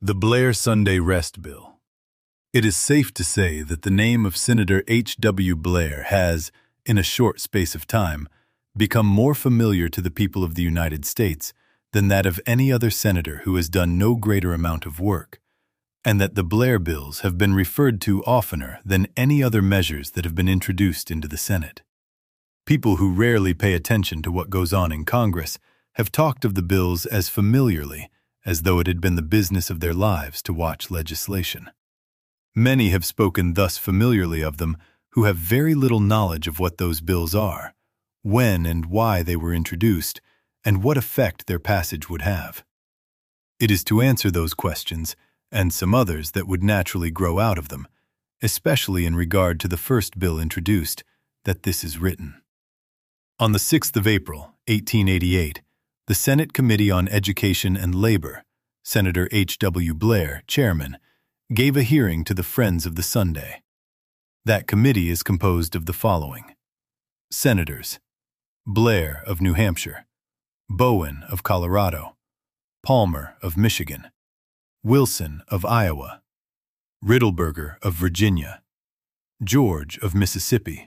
The Blair Sunday Rest Bill. It is safe to say that the name of Senator H.W. Blair has, in a short space of time, become more familiar to the people of the United States than that of any other senator who has done no greater amount of work, and that the Blair bills have been referred to oftener than any other measures that have been introduced into the Senate. People who rarely pay attention to what goes on in Congress have talked of the bills as familiarly as though it had been the business of their lives to watch legislation. Many have spoken thus familiarly of them who have very little knowledge of what those bills are, when and why they were introduced, and what effect their passage would have. It is to answer those questions, and some others that would naturally grow out of them, especially in regard to the first bill introduced, that this is written. On the 6th of April, 1888, the Senate Committee on Education and Labor, Senator H.W. Blair, chairman, gave a hearing to the Friends of the Sunday. That committee is composed of the following: Senators: Blair of New Hampshire, Bowen of Colorado, Palmer of Michigan, Wilson of Iowa, Riddleberger of Virginia, George of Mississippi,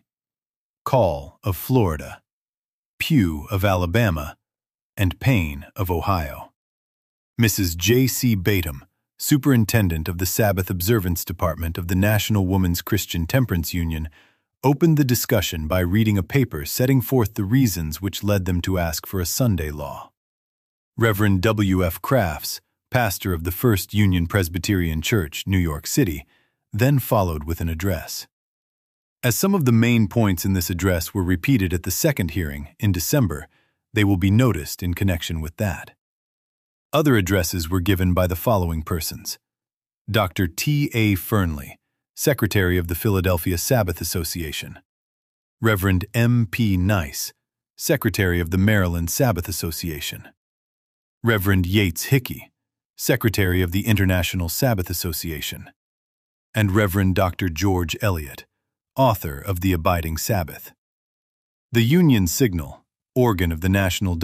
Call of Florida, Pugh of Alabama, and Payne of Ohio. Mrs. J.C. Batum, Superintendent of the Sabbath Observance Department of the National Woman's Christian Temperance Union, opened the discussion by reading a paper setting forth the reasons which led them to ask for a Sunday law. Reverend W. F. Crafts, pastor of the First Union Presbyterian Church, New York City, then followed with an address. As some of the main points in this address were repeated at the second hearing in December, they will be noticed in connection with that. Other addresses were given by the following persons: Dr. T. A. Fernley, Secretary of the Philadelphia Sabbath Association; Reverend M. P. Nice, Secretary of the Maryland Sabbath Association; Reverend Yates Hickey, Secretary of the International Sabbath Association; and Reverend Dr. George Eliot, author of The Abiding Sabbath. The Union Signal, organ of the National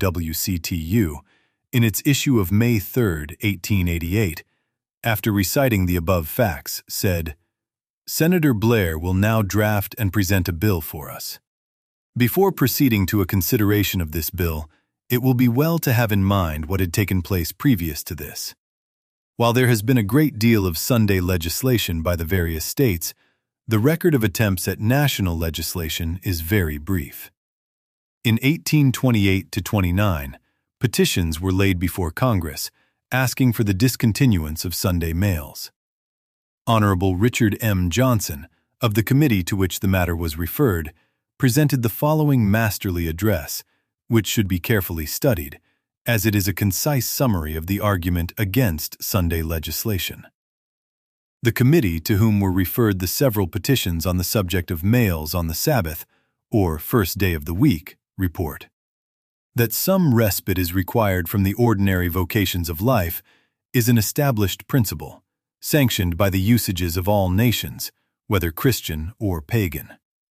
WWCTU, in its issue of May 3, 1888, after reciting the above facts, said, "Senator Blair will now draft and present a bill for us." Before proceeding to a consideration of this bill, it will be well to have in mind what had taken place previous to this. While there has been a great deal of Sunday legislation by the various states, the record of attempts at national legislation is very brief. In 1828-29, petitions were laid before Congress asking for the discontinuance of Sunday mails. Honorable Richard M. Johnson, of the committee to which the matter was referred, presented the following masterly address, which should be carefully studied, as it is a concise summary of the argument against Sunday legislation. The committee to whom were referred the several petitions on the subject of mails on the Sabbath, or first day of the week, report that some respite is required from the ordinary vocations of life is an established principle, sanctioned by the usages of all nations, whether Christian or pagan.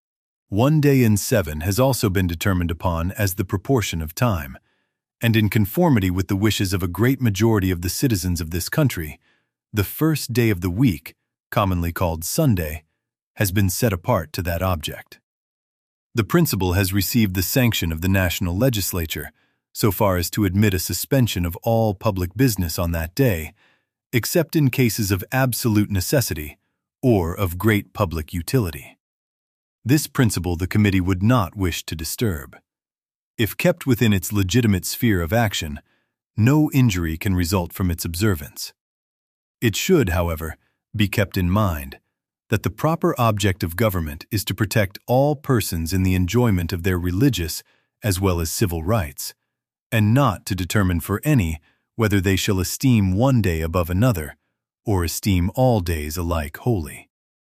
1 day in 7 has also been determined upon as the proportion of time, and in conformity with the wishes of a great majority of the citizens of this country, the first day of the week, commonly called Sunday, has been set apart to that object. The principle has received the sanction of the national legislature, so far as to admit a suspension of all public business on that day, except in cases of absolute necessity or of great public utility. This principle the committee would not wish to disturb. If kept within its legitimate sphere of action, no injury can result from its observance. It should, however, be kept in mind that the proper object of government is to protect all persons in the enjoyment of their religious as well as civil rights, and not to determine for any whether they shall esteem one day above another, or esteem all days alike holy.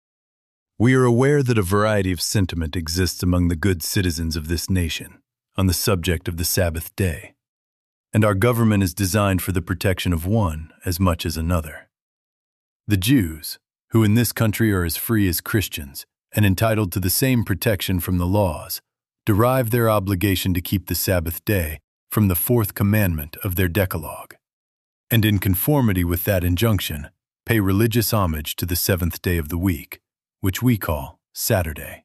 We are aware that a variety of sentiment exists among the good citizens of this nation on the subject of the Sabbath day, and our government is designed for the protection of one as much as another. The Jews, who in this country are as free as Christians and entitled to the same protection from the laws, derive their obligation to keep the Sabbath day from the fourth commandment of their Decalogue. and in conformity with that injunction, pay religious homage to the seventh day of the week, which we call Saturday.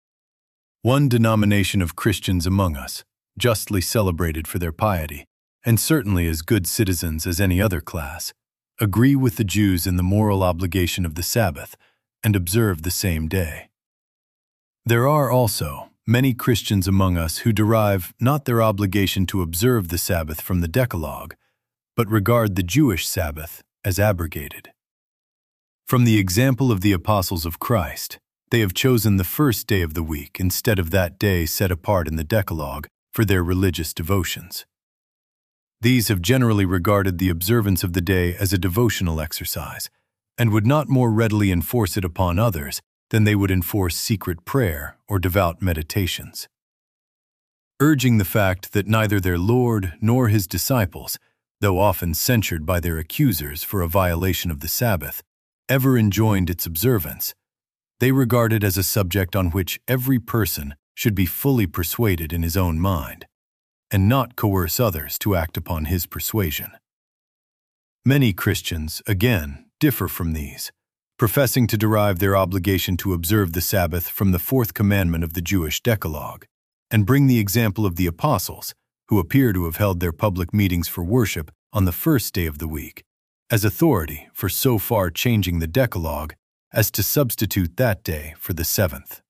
One denomination of Christians among us, justly celebrated for their piety, and certainly as good citizens as any other class, agree with the Jews in the moral obligation of the Sabbath and observe the same day. There are also many Christians among us who derive not their obligation to observe the Sabbath from the Decalogue, but regard the Jewish Sabbath as abrogated. From the example of the apostles of Christ, they have chosen the first day of the week instead of that day set apart in the Decalogue for their religious devotions. These have generally regarded the observance of the day as a devotional exercise, and would not more readily enforce it upon others than they would enforce secret prayer or devout meditations. Urging the fact that neither their Lord nor his disciples, though often censured by their accusers for a violation of the Sabbath, ever enjoined its observance, they regard it as a subject on which every person should be fully persuaded in his own mind, and not coerce others to act upon his persuasion. Many Christians, again, differ from these, professing to derive their obligation to observe the Sabbath from the fourth commandment of the Jewish Decalogue, and bring the example of the apostles, who appear to have held their public meetings for worship on the first day of the week, as authority for so far changing the Decalogue as to substitute that day for the seventh.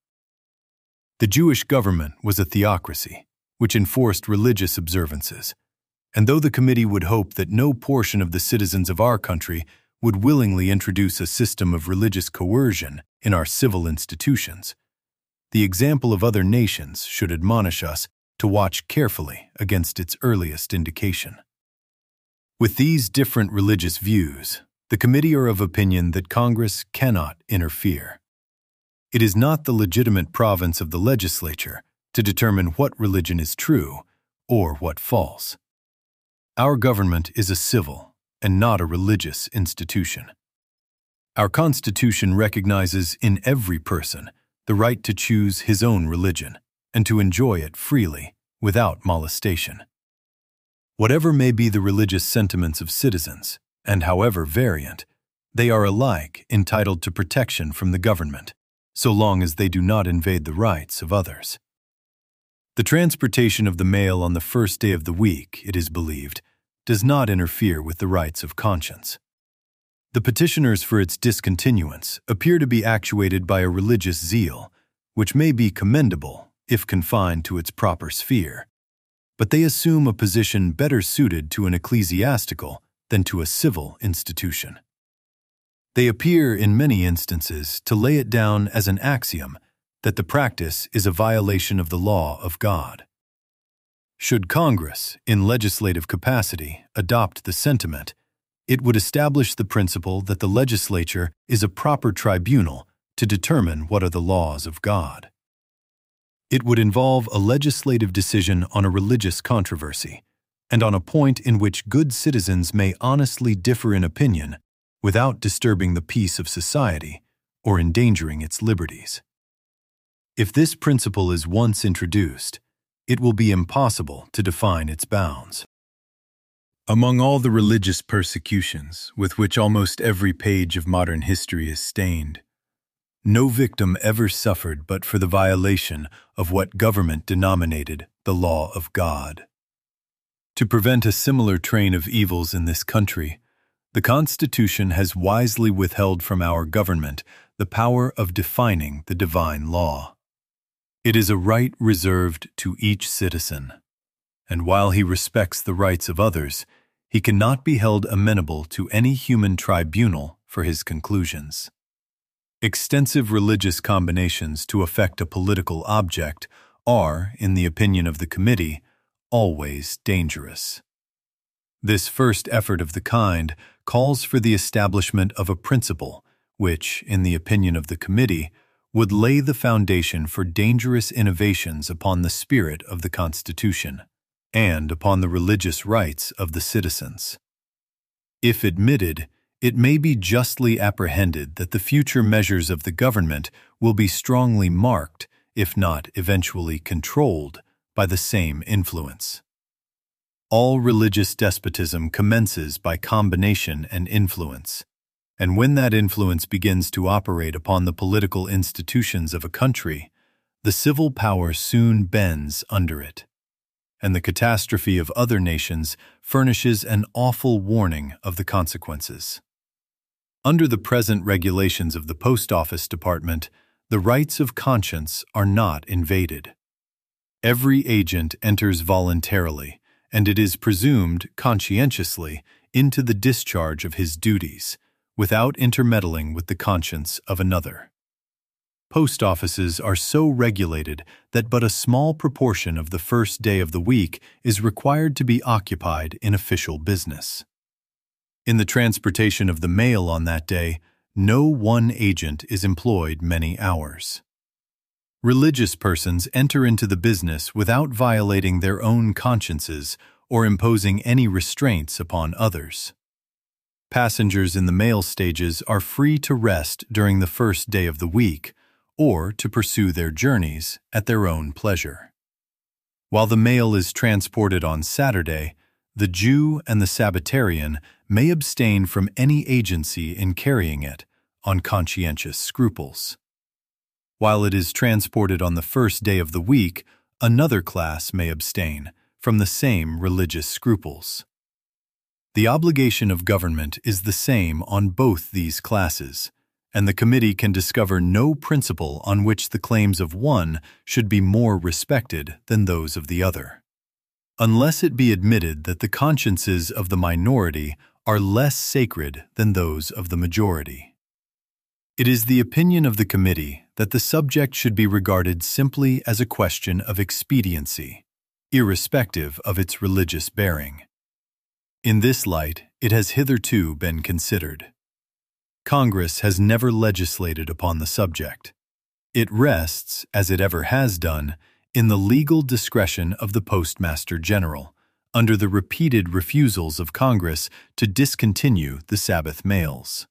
The Jewish government was a theocracy, which enforced religious observances, and though the committee would hope that no portion of the citizens of our country would willingly introduce a system of religious coercion in our civil institutions, the example of other nations should admonish us to watch carefully against its earliest indication. With these different religious views, the committee are of opinion that Congress cannot interfere. It is not the legitimate province of the legislature to determine what religion is true or what false. Our government is a civil and not a religious institution. Our Constitution recognizes in every person the right to choose his own religion and to enjoy it freely without molestation. Whatever may be the religious sentiments of citizens, and however variant, they are alike entitled to protection from the government, so long as they do not invade the rights of others. The transportation of the mail on the first day of the week, it is believed, does not interfere with the rights of conscience. The petitioners for its discontinuance appear to be actuated by a religious zeal, which may be commendable if confined to its proper sphere, but they assume a position better suited to an ecclesiastical than to a civil institution. They appear in many instances to lay it down as an axiom that the practice is a violation of the law of God. Should Congress, in legislative capacity, adopt the sentiment, it would establish the principle that the legislature is a proper tribunal to determine what are the laws of God. It would involve a legislative decision on a religious controversy, and on a point in which good citizens may honestly differ in opinion without disturbing the peace of society or endangering its liberties. If this principle is once introduced, it will be impossible to define its bounds. Among all the religious persecutions with which almost every page of modern history is stained, no victim ever suffered but for the violation of what government denominated the law of God. To prevent a similar train of evils in this country, the Constitution has wisely withheld from our government the power of defining the divine law. It is a right reserved to each citizen, and while he respects the rights of others, he cannot be held amenable to any human tribunal for his conclusions. Extensive religious combinations to effect a political object are, in the opinion of the committee, always dangerous. This first effort of the kind calls for the establishment of a principle which, in the opinion of the committee, would lay the foundation for dangerous innovations upon the spirit of the Constitution and upon the religious rights of the citizens. If admitted, it may be justly apprehended that the future measures of the government will be strongly marked, if not eventually controlled, by the same influence. All religious despotism commences by combination and influence, and when that influence begins to operate upon the political institutions of a country, the civil power soon bends under it, and the catastrophe of other nations furnishes an awful warning of the consequences. Under the present regulations of the Post Office Department, the rights of conscience are not invaded. Every agent enters voluntarily, and it is presumed conscientiously, into the discharge of his duties, without intermeddling with the conscience of another. Post offices are so regulated that but a small proportion of the first day of the week is required to be occupied in official business. In the transportation of the mail on that day, no one agent is employed many hours. Religious persons enter into the business without violating their own consciences or imposing any restraints upon others. Passengers in the mail stages are free to rest during the first day of the week or to pursue their journeys at their own pleasure. While the mail is transported on Saturday, the Jew and the Sabbatarian may abstain from any agency in carrying it on conscientious scruples. While it is transported on the first day of the week, another class may abstain from the same religious scruples. The obligation of government is the same on both these classes, and the committee can discover no principle on which the claims of one should be more respected than those of the other, unless it be admitted that the consciences of the minority are less sacred than those of the majority. It is the opinion of the committee that the subject should be regarded simply as a question of expediency, irrespective of its religious bearing. In this light, it has hitherto been considered. Congress has never legislated upon the subject. It rests, as it ever has done, in the legal discretion of the Postmaster General, under the repeated refusals of Congress to discontinue the Sabbath mails.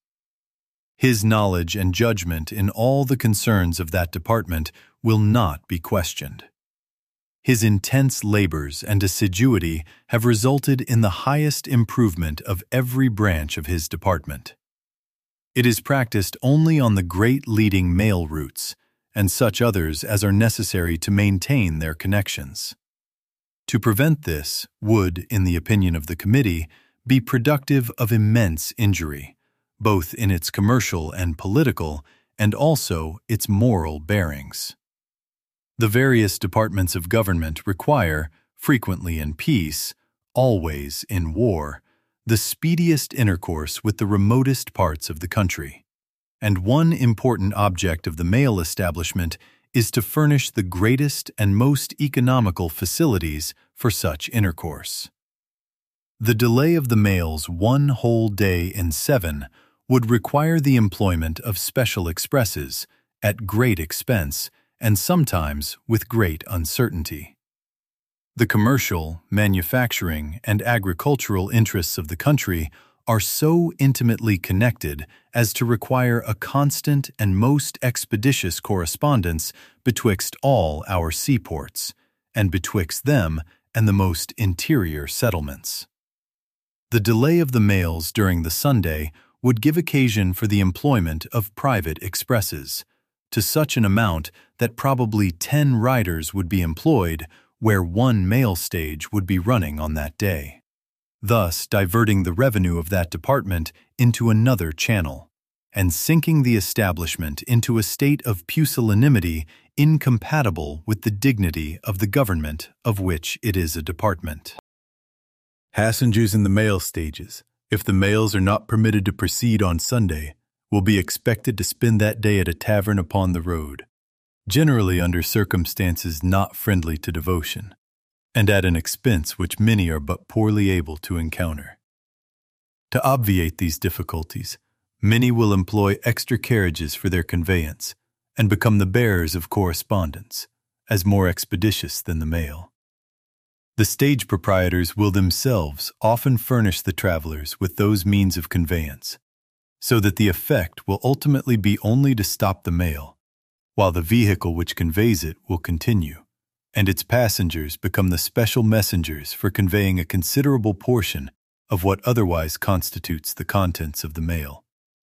His knowledge and judgment in all the concerns of that department will not be questioned. His intense labors and assiduity have resulted in the highest improvement of every branch of his department. It is practiced only on the great leading mail routes, and such others as are necessary to maintain their connections. To prevent this would, in the opinion of the committee, be productive of immense injury, both in its commercial and political, and also its moral bearings. The various departments of government require, frequently in peace, always in war, the speediest intercourse with the remotest parts of the country, and one important object of the mail establishment is to furnish the greatest and most economical facilities for such intercourse. The delay of the mails one whole day in 7 would require the employment of special expresses at great expense and sometimes with great uncertainty. The commercial, manufacturing, and agricultural interests of the country are so intimately connected as to require a constant and most expeditious correspondence betwixt all our seaports, and betwixt them and the most interior settlements. The delay of the mails during the Sunday would give occasion for the employment of private expresses, to such an amount that probably 10 riders would be employed where one mail stage would be running on that day, thus diverting the revenue of that department into another channel, and sinking the establishment into a state of pusillanimity incompatible with the dignity of the government of which it is a department. Passengers in the mail stages, if the mails are not permitted to proceed on Sunday, will be expected to spend that day at a tavern upon the road, generally under circumstances not friendly to devotion, and at an expense which many are but poorly able to encounter. To obviate these difficulties, many will employ extra carriages for their conveyance, and become the bearers of correspondence, as more expeditious than the mail. The stage proprietors will themselves often furnish the travelers with those means of conveyance, so that the effect will ultimately be only to stop the mail, while the vehicle which conveys it will continue, and its passengers become the special messengers for conveying a considerable portion of what otherwise constitutes the contents of the mail.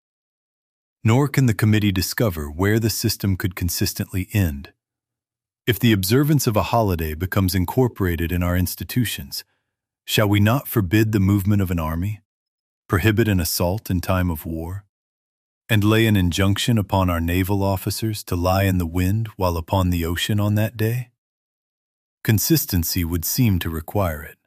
Nor can the committee discover where the system could consistently end. If the observance of a holiday becomes incorporated in our institutions, shall we not forbid the movement of an army, prohibit an assault in time of war, and lay an injunction upon our naval officers to lie in the wind while upon the ocean on that day? Consistency would seem to require it.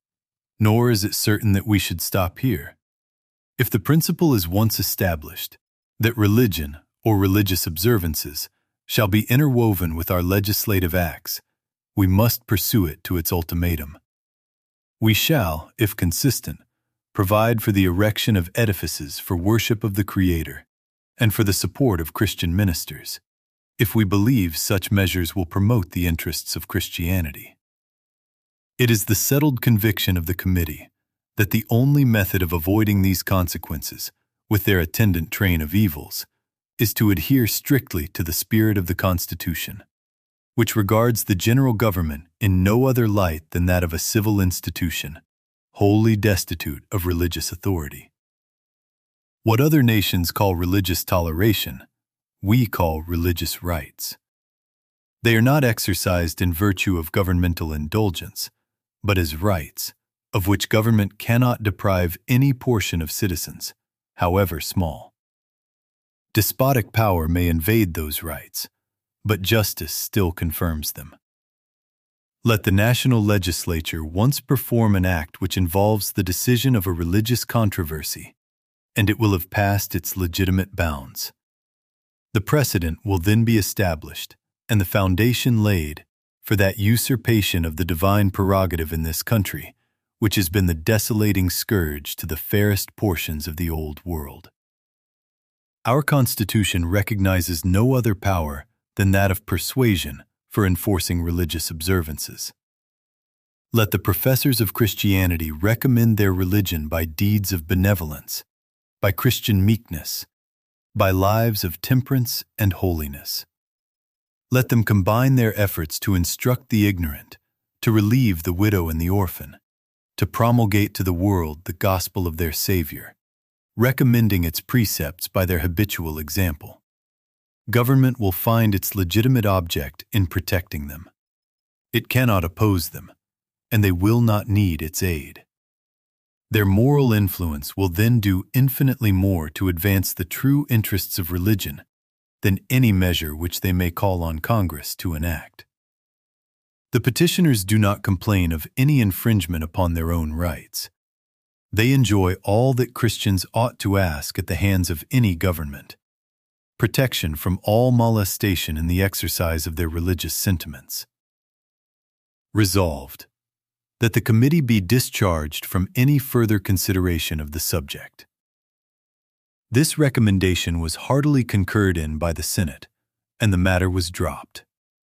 Nor is it certain that we should stop here. If the principle is once established that religion or religious observances shall be interwoven with our legislative acts, we must pursue it to its ultimatum. We shall, if consistent, provide for the erection of edifices for worship of the Creator and for the support of Christian ministers, if we believe such measures will promote the interests of Christianity. It is the settled conviction of the committee that the only method of avoiding these consequences, with their attendant train of evils, is to adhere strictly to the spirit of the Constitution, which regards the general government in no other light than that of a civil institution, wholly destitute of religious authority. What other nations call religious toleration, we call religious rights. They are not exercised in virtue of governmental indulgence, but as rights, of which government cannot deprive any portion of citizens, however small. Despotic power may invade those rights, but justice still confirms them. Let the national legislature once perform an act which involves the decision of a religious controversy, and it will have passed its legitimate bounds. The precedent will then be established, and the foundation laid for that usurpation of the divine prerogative in this country, which has been the desolating scourge to the fairest portions of the old world. Our Constitution recognizes no other power than that of persuasion for enforcing religious observances. Let the professors of Christianity recommend their religion by deeds of benevolence, by Christian meekness, by lives of temperance and holiness. Let them combine their efforts to instruct the ignorant, to relieve the widow and the orphan, to promulgate to the world the gospel of their Savior, recommending its precepts by their habitual example. Government will find its legitimate object in protecting them. It cannot oppose them, and they will not need its aid. Their moral influence will then do infinitely more to advance the true interests of religion than any measure which they may call on Congress to enact. The petitioners do not complain of any infringement upon their own rights. They enjoy all that Christians ought to ask at the hands of any government: protection from all molestation in the exercise of their religious sentiments. Resolved, that the committee be discharged from any further consideration of the subject. This recommendation was heartily concurred in by the Senate, and the matter was dropped.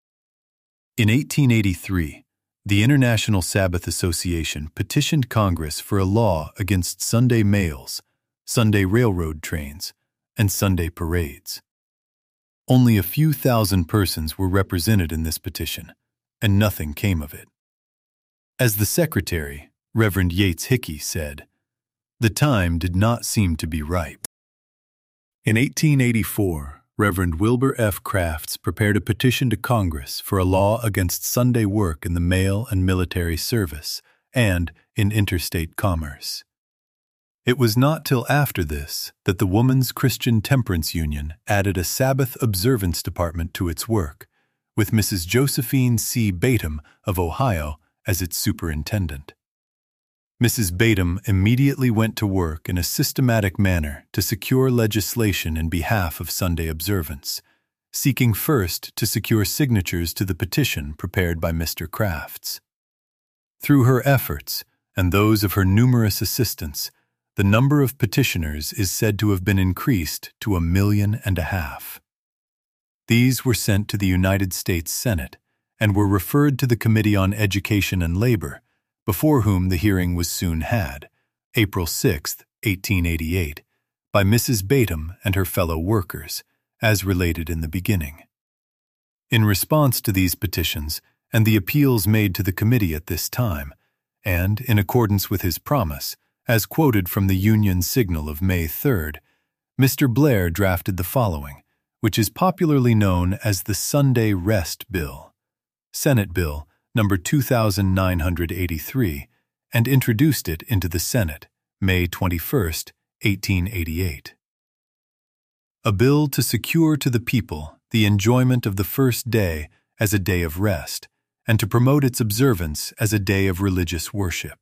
In 1883, the International Sabbath Association petitioned Congress for a law against Sunday mails, Sunday railroad trains, and Sunday parades. Only a few thousand persons were represented in this petition, and nothing came of it. As the Secretary, Reverend Yates Hickey, said, the time did not seem to be ripe. In 1884, Reverend Wilbur F. Crafts prepared a petition to Congress for a law against Sunday work in the mail and military service and in interstate commerce. It was not till after this that the Woman's Christian Temperance Union added a Sabbath observance department to its work, with Mrs. Josephine C. Batum of Ohio as its superintendent. Mrs. Batum immediately went to work in a systematic manner to secure legislation in behalf of Sunday observance, seeking first to secure signatures to the petition prepared by Mr. Crafts. Through her efforts, and those of her numerous assistants, the number of petitioners is said to have been increased to 1.5 million. These were sent to the United States Senate and were referred to the Committee on Education and Labor, before whom the hearing was soon had, April 6, 1888, by Mrs. Batum and her fellow workers, as related in the beginning. In response to these petitions, and the appeals made to the committee at this time, and, in accordance with his promise, as quoted from the Union Signal of May 3rd, Mr. Blair drafted the following, which is popularly known as the Sunday Rest Bill, Senate Bill number 2983, and introduced it into the Senate, May 21, 1888. A bill to secure to the people the enjoyment of the first day as a day of rest, and to promote its observance as a day of religious worship.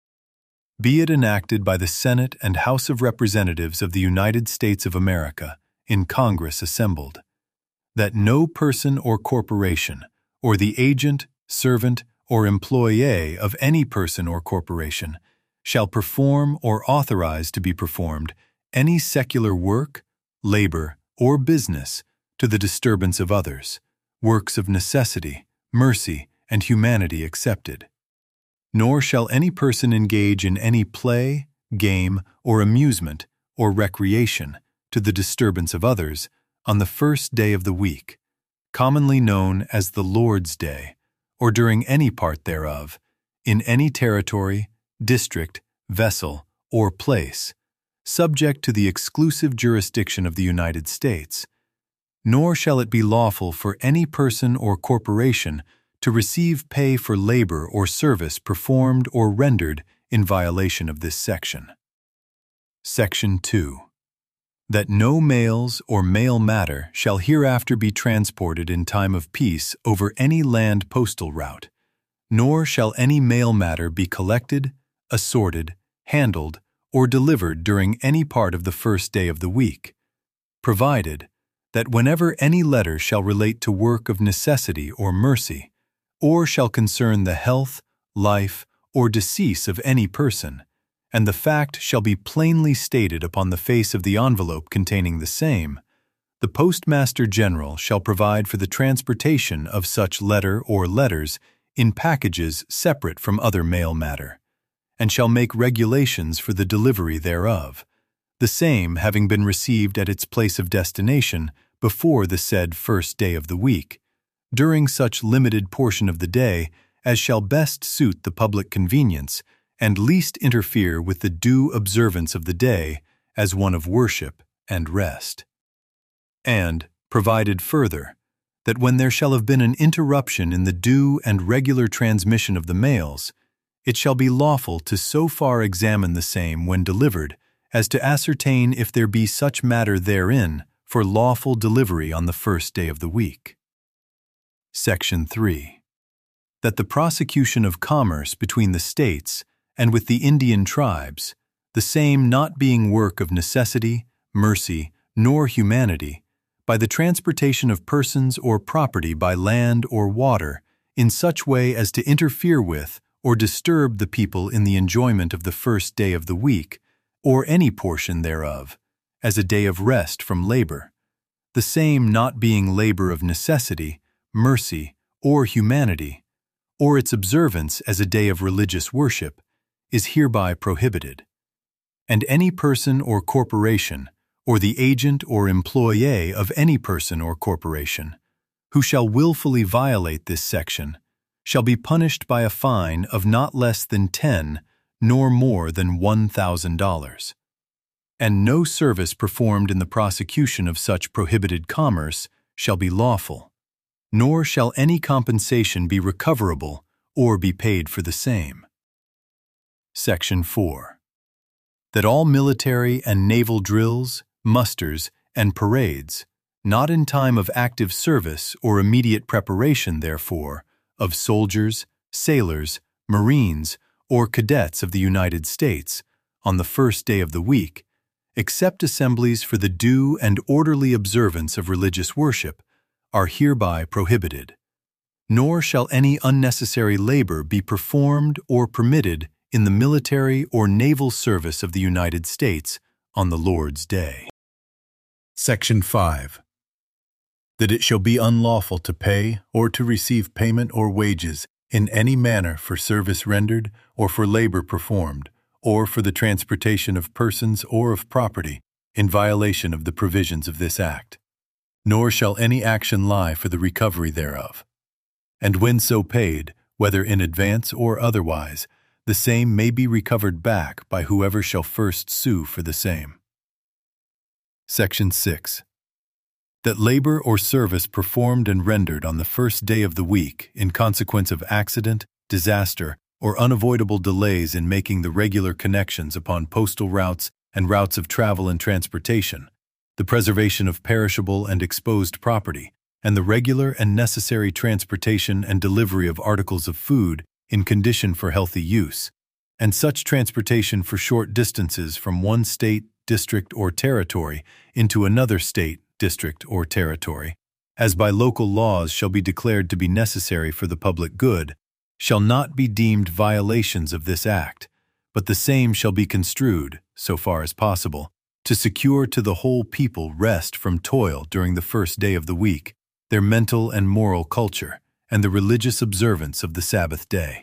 Be it enacted by the Senate and House of Representatives of the United States of America, in Congress assembled, that no person or corporation, or the agent, servant, or employee of any person or corporation, shall perform or authorize to be performed any secular work, labor, or business to the disturbance of others, works of necessity, mercy, and humanity excepted. Nor shall any person engage in any play, game, or amusement, or recreation to the disturbance of others on the first day of the week, commonly known as the Lord's Day, or during any part thereof, in any territory, district, vessel, or place, subject to the exclusive jurisdiction of the United States, nor shall it be lawful for any person or corporation to receive pay for labor or service performed or rendered in violation of this section. Section 2. That no mails or mail matter shall hereafter be transported in time of peace over any land postal route, nor shall any mail matter be collected, assorted, handled, or delivered during any part of the first day of the week, provided that whenever any letter shall relate to work of necessity or mercy, or shall concern the health, life, or decease of any person, and the fact shall be plainly stated upon the face of the envelope containing the same, the Postmaster General shall provide for the transportation of such letter or letters in packages separate from other mail matter, and shall make regulations for the delivery thereof, the same having been received at its place of destination before the said first day of the week, during such limited portion of the day as shall best suit the public convenience and least interfere with the due observance of the day as one of worship and rest. And, provided further, that when there shall have been an interruption in the due and regular transmission of the mails, it shall be lawful to so far examine the same when delivered as to ascertain if there be such matter therein for lawful delivery on the first day of the week. Section 3. That the prosecution of commerce between the states and with the Indian tribes, the same not being work of necessity, mercy, nor humanity, by the transportation of persons or property by land or water, in such way as to interfere with or disturb the people in the enjoyment of the first day of the week, or any portion thereof, as a day of rest from labor, the same not being labor of necessity, mercy, or humanity, or its observance as a day of religious worship, is hereby prohibited. And any person or corporation, or the agent or employee of any person or corporation, who shall willfully violate this section, shall be punished by a fine of not less than 10 nor more than $1,000. And no service performed in the prosecution of such prohibited commerce shall be lawful, nor shall any compensation be recoverable or be paid for the same. Section 4. That all military and naval drills, musters, and parades, not in time of active service or immediate preparation therefor, of soldiers, sailors, marines, or cadets of the United States, on the first day of the week, except assemblies for the due and orderly observance of religious worship, are hereby prohibited. Nor shall any unnecessary labor be performed or permitted in the military or naval service of the United States on the Lord's Day. Section 5. That it shall be unlawful to pay or to receive payment or wages in any manner for service rendered or for labor performed, or for the transportation of persons or of property in violation of the provisions of this Act. Nor shall any action lie for the recovery thereof. and when so paid, whether in advance or otherwise, the same may be recovered back by whoever shall first sue for the same. Section 6. That labor or service performed and rendered on the first day of the week in consequence of accident, disaster, or unavoidable delays in making the regular connections upon postal routes and routes of travel and transportation, the preservation of perishable and exposed property, and the regular and necessary transportation and delivery of articles of food in condition for healthy use, and such transportation for short distances from one state, district, or territory into another state, district, or territory, as by local laws shall be declared to be necessary for the public good, shall not be deemed violations of this act, but the same shall be construed, so far as possible, to secure to the whole people rest from toil during the first day of the week, their mental and moral culture, and the religious observance of the Sabbath day.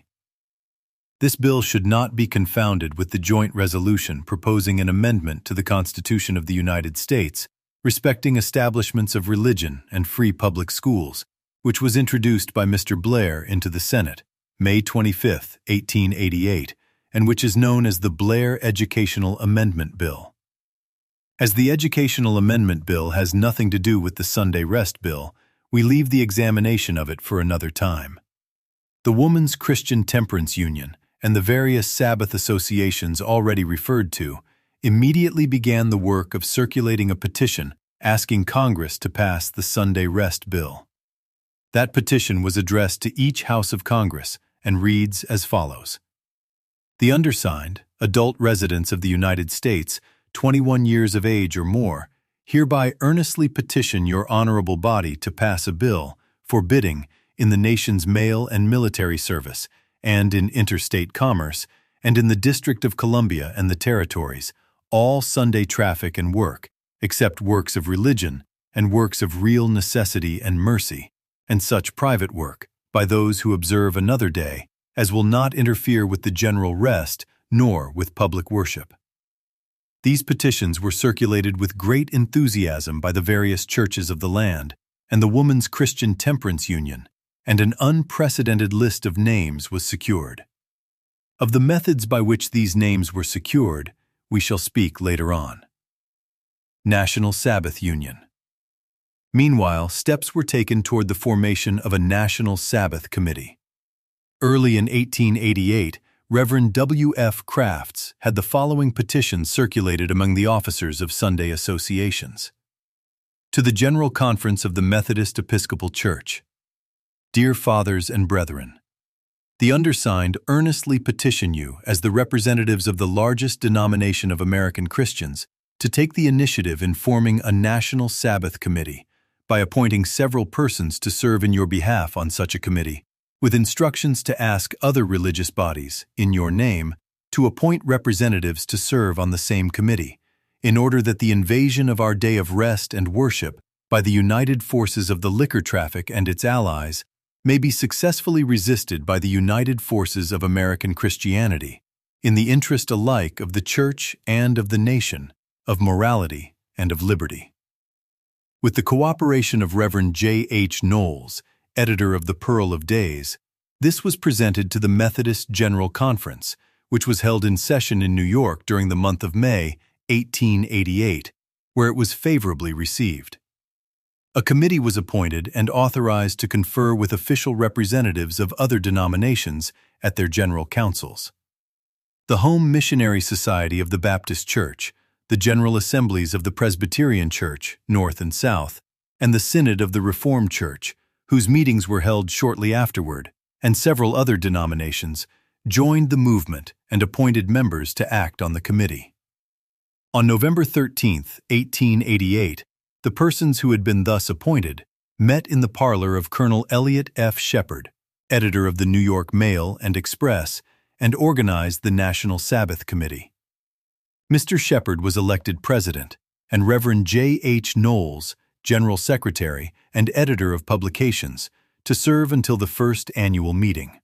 This bill should not be confounded with the joint resolution proposing an amendment to the Constitution of the United States respecting establishments of religion and free public schools, which was introduced by Mr. Blair into the Senate, May 25, 1888, and which is known as the Blair Educational Amendment Bill. As the Educational Amendment Bill has nothing to do with the Sunday Rest Bill, we leave the examination of it for another time. The Woman's Christian Temperance Union and the various Sabbath associations already referred to immediately began the work of circulating a petition asking Congress to pass the Sunday Rest Bill. That petition was addressed to each House of Congress and reads as follows. The undersigned, adult residents of the United States, 21 years of age or more, hereby earnestly petition your honorable body to pass a bill forbidding, in the nation's mail and military service, and in interstate commerce, and in the District of Columbia and the Territories, all Sunday traffic and work, except works of religion and works of real necessity and mercy, and such private work, by those who observe another day, as will not interfere with the general rest nor with public worship. These petitions were circulated with great enthusiasm by the various churches of the land and the Woman's Christian Temperance Union, and an unprecedented list of names was secured. Of the methods by which these names were secured, we shall speak later on. National Sabbath Union. Meanwhile, steps were taken toward the formation of a National Sabbath Committee. Early in 1888, Reverend W. F. Crafts had the following petition circulated among the officers of Sunday associations. To the General Conference of the Methodist Episcopal Church. Dear Fathers and Brethren, the undersigned earnestly petition you, as the representatives of the largest denomination of American Christians, to take the initiative in forming a National Sabbath Committee by appointing several persons to serve in your behalf on such a committee, with instructions to ask other religious bodies, in your name, to appoint representatives to serve on the same committee, in order that the invasion of our day of rest and worship by the united forces of the liquor traffic and its allies may be successfully resisted by the united forces of American Christianity, in the interest alike of the Church and of the nation, of morality and of liberty. With the cooperation of Reverend J. H. Knowles, editor of the Pearl of Days, this was presented to the Methodist General Conference, which was held in session in New York during the month of May, 1888, where it was favorably received. A committee was appointed and authorized to confer with official representatives of other denominations at their general councils. The Home Missionary Society of the Baptist Church, the General Assemblies of the Presbyterian Church, North and South, and the Synod of the Reformed Church, whose meetings were held shortly afterward, and several other denominations, joined the movement and appointed members to act on the committee. On November 13, 1888, the persons who had been thus appointed met in the parlor of Colonel Elliot F. Shepard, editor of the New York Mail and Express, and organized the National Sabbath Committee. Mr. Shepard was elected president, and Reverend J. H. Knowles, general secretary and editor of publications, to serve until the first annual meeting.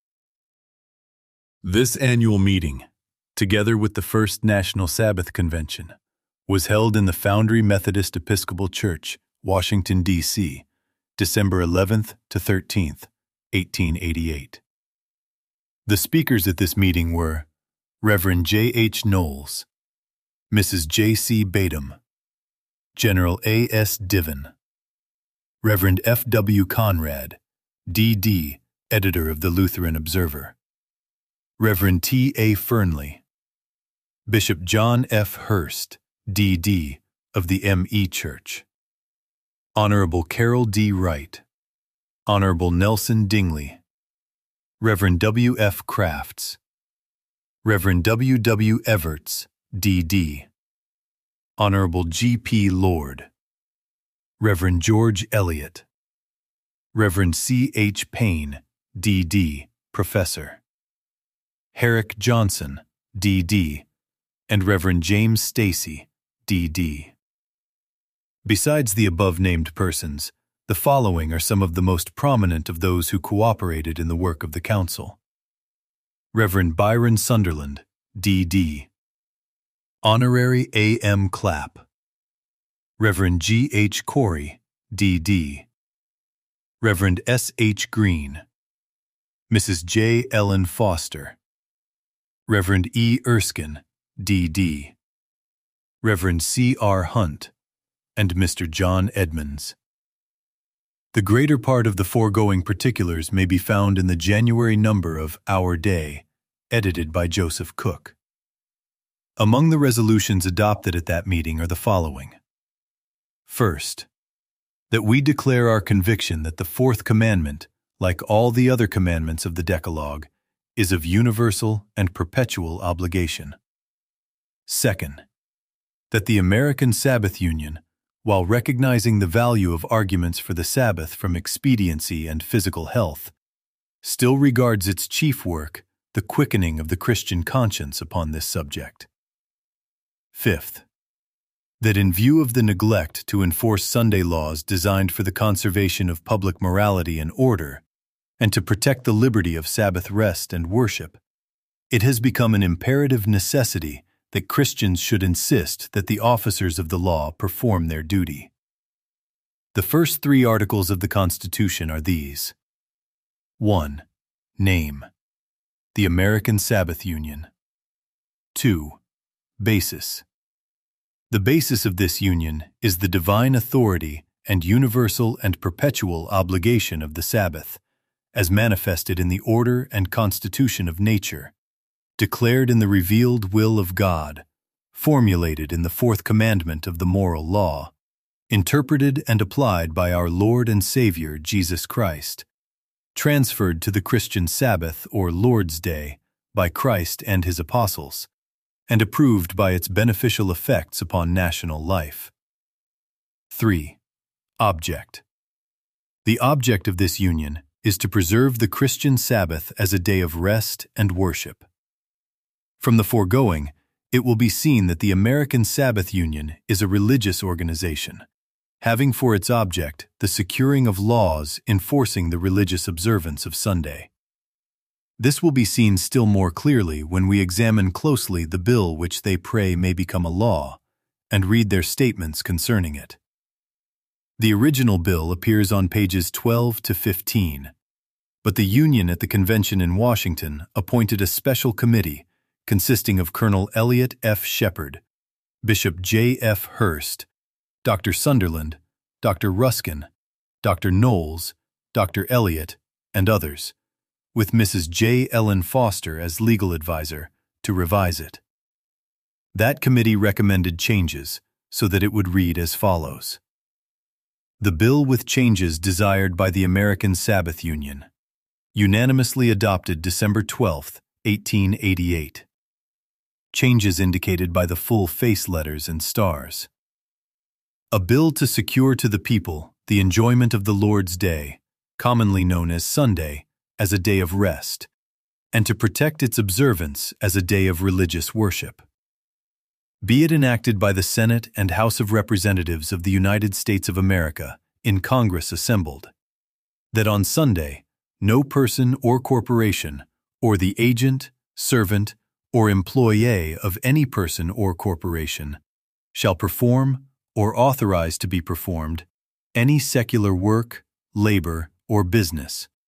This annual meeting, together with the first National Sabbath Convention, was held in the Foundry Methodist Episcopal Church, Washington, D.C., December 11th to 13th, 1888. The speakers at this meeting were Reverend J. H. Knowles, Mrs. J. C. Badum, General A. S. Diven, Reverend F. W. Conrad, D.D., editor of the Lutheran Observer, Reverend T. A. Fernley, Bishop John F. Hurst, D.D., of the M.E. Church, Honorable Carol D. Wright, Honorable Nelson Dingley, Reverend W. F. Crafts, Reverend W. W. Everts, D.D., Honorable G. P. Lord, Reverend George Eliot, Reverend C. H. Payne, D.D., Professor, Herrick Johnson, D.D., and Reverend James Stacy, D.D. Besides the above-named persons, the following are some of the most prominent of those who cooperated in the work of the Council. Reverend Byron Sunderland, D.D. Honorary A. M. Clapp, Reverend G. H. Corey, D.D. Reverend S. H. Green, Mrs. J. Ellen Foster, Reverend E. Erskine, D.D., Reverend C. R. Hunt, and Mr. John Edmonds. The greater part of the foregoing particulars may be found in the January number of Our Day, edited by Joseph Cook. Among the resolutions adopted at that meeting are the following. First, that we declare our conviction that the fourth commandment, like all the other commandments of the Decalogue, is of universal and perpetual obligation. Second, that the American Sabbath Union, while recognizing the value of arguments for the Sabbath from expediency and physical health, still regards its chief work, the quickening of the Christian conscience, upon this subject. Fifth, that in view of the neglect to enforce Sunday laws designed for the conservation of public morality and order, and to protect the liberty of Sabbath rest and worship, it has become an imperative necessity that Christians should insist that the officers of the law perform their duty. The first three articles of the Constitution are these. 1. Name: the American Sabbath Union. 2. Basis: the basis of this union is the divine authority and universal and perpetual obligation of the Sabbath, as manifested in the order and constitution of nature, declared in the revealed will of God, formulated in the fourth commandment of the moral law, interpreted and applied by our Lord and Savior Jesus Christ, transferred to the Christian Sabbath or Lord's Day by Christ and his apostles, and approved by its beneficial effects upon national life. 3. Object: the object of this union is to preserve the Christian Sabbath as a day of rest and worship. From the foregoing, it will be seen that the American Sabbath Union is a religious organization, having for its object the securing of laws enforcing the religious observance of Sunday. This will be seen still more clearly when we examine closely the bill which they pray may become a law, and read their statements concerning it. The original bill appears on pages 12 to 15, but the Union at the convention in Washington appointed a special committee consisting of Colonel Elliot F. Shepard, Bishop J. F. Hurst, Dr. Sunderland, Dr. Ruskin, Dr. Knowles, Dr. Elliot, and others, with Mrs. J. Ellen Foster as legal advisor, to revise it. That committee recommended changes so that it would read as follows. The bill with changes desired by the American Sabbath Union, unanimously adopted December 12, 1888. Changes indicated by the full face letters and stars. A bill to secure to the people the enjoyment of the Lord's Day, commonly known as Sunday, as a day of rest, and to protect its observance as a day of religious worship. Be it enacted by the Senate and House of Representatives of the United States of America in Congress assembled, that on Sunday no person or corporation, or the agent, servant, or employee of any person or corporation, shall perform, or authorize to be performed, any secular work, labor, or business,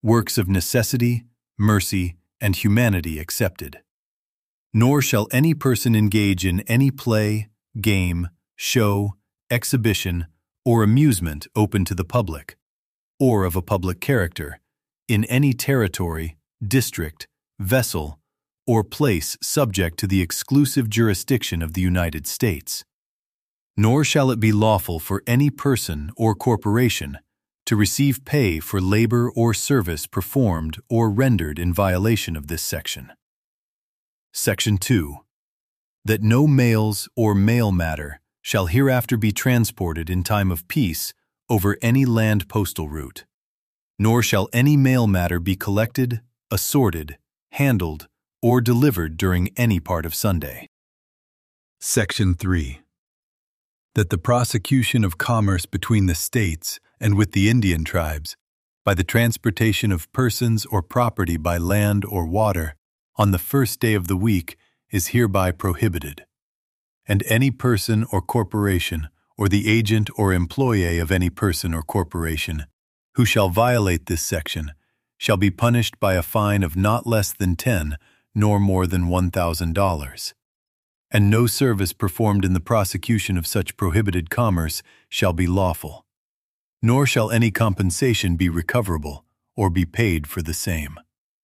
works of necessity, mercy, and humanity excepted. Nor shall any person engage in any play, game, show, exhibition, or amusement open to the public, or of a public character, in any territory, district, vessel, or place subject to the exclusive jurisdiction of the United States. Nor shall it be lawful for any person or corporation to receive pay for labor or service performed or rendered in violation of this section. Section 2. That no mails or mail matter shall hereafter be transported in time of peace over any land postal route, nor shall any mail matter be collected, assorted, handled, or delivered during any part of Sunday. Section 3. That the prosecution of commerce between the states and with the Indian tribes, by the transportation of persons or property by land or water, on the first day of the week, is hereby prohibited. And any person or corporation, or the agent or employee of any person or corporation, who shall violate this section, shall be punished by a fine of not less than $10 nor more than $1,000. And no service performed in the prosecution of such prohibited commerce shall be lawful, nor shall any compensation be recoverable or be paid for the same.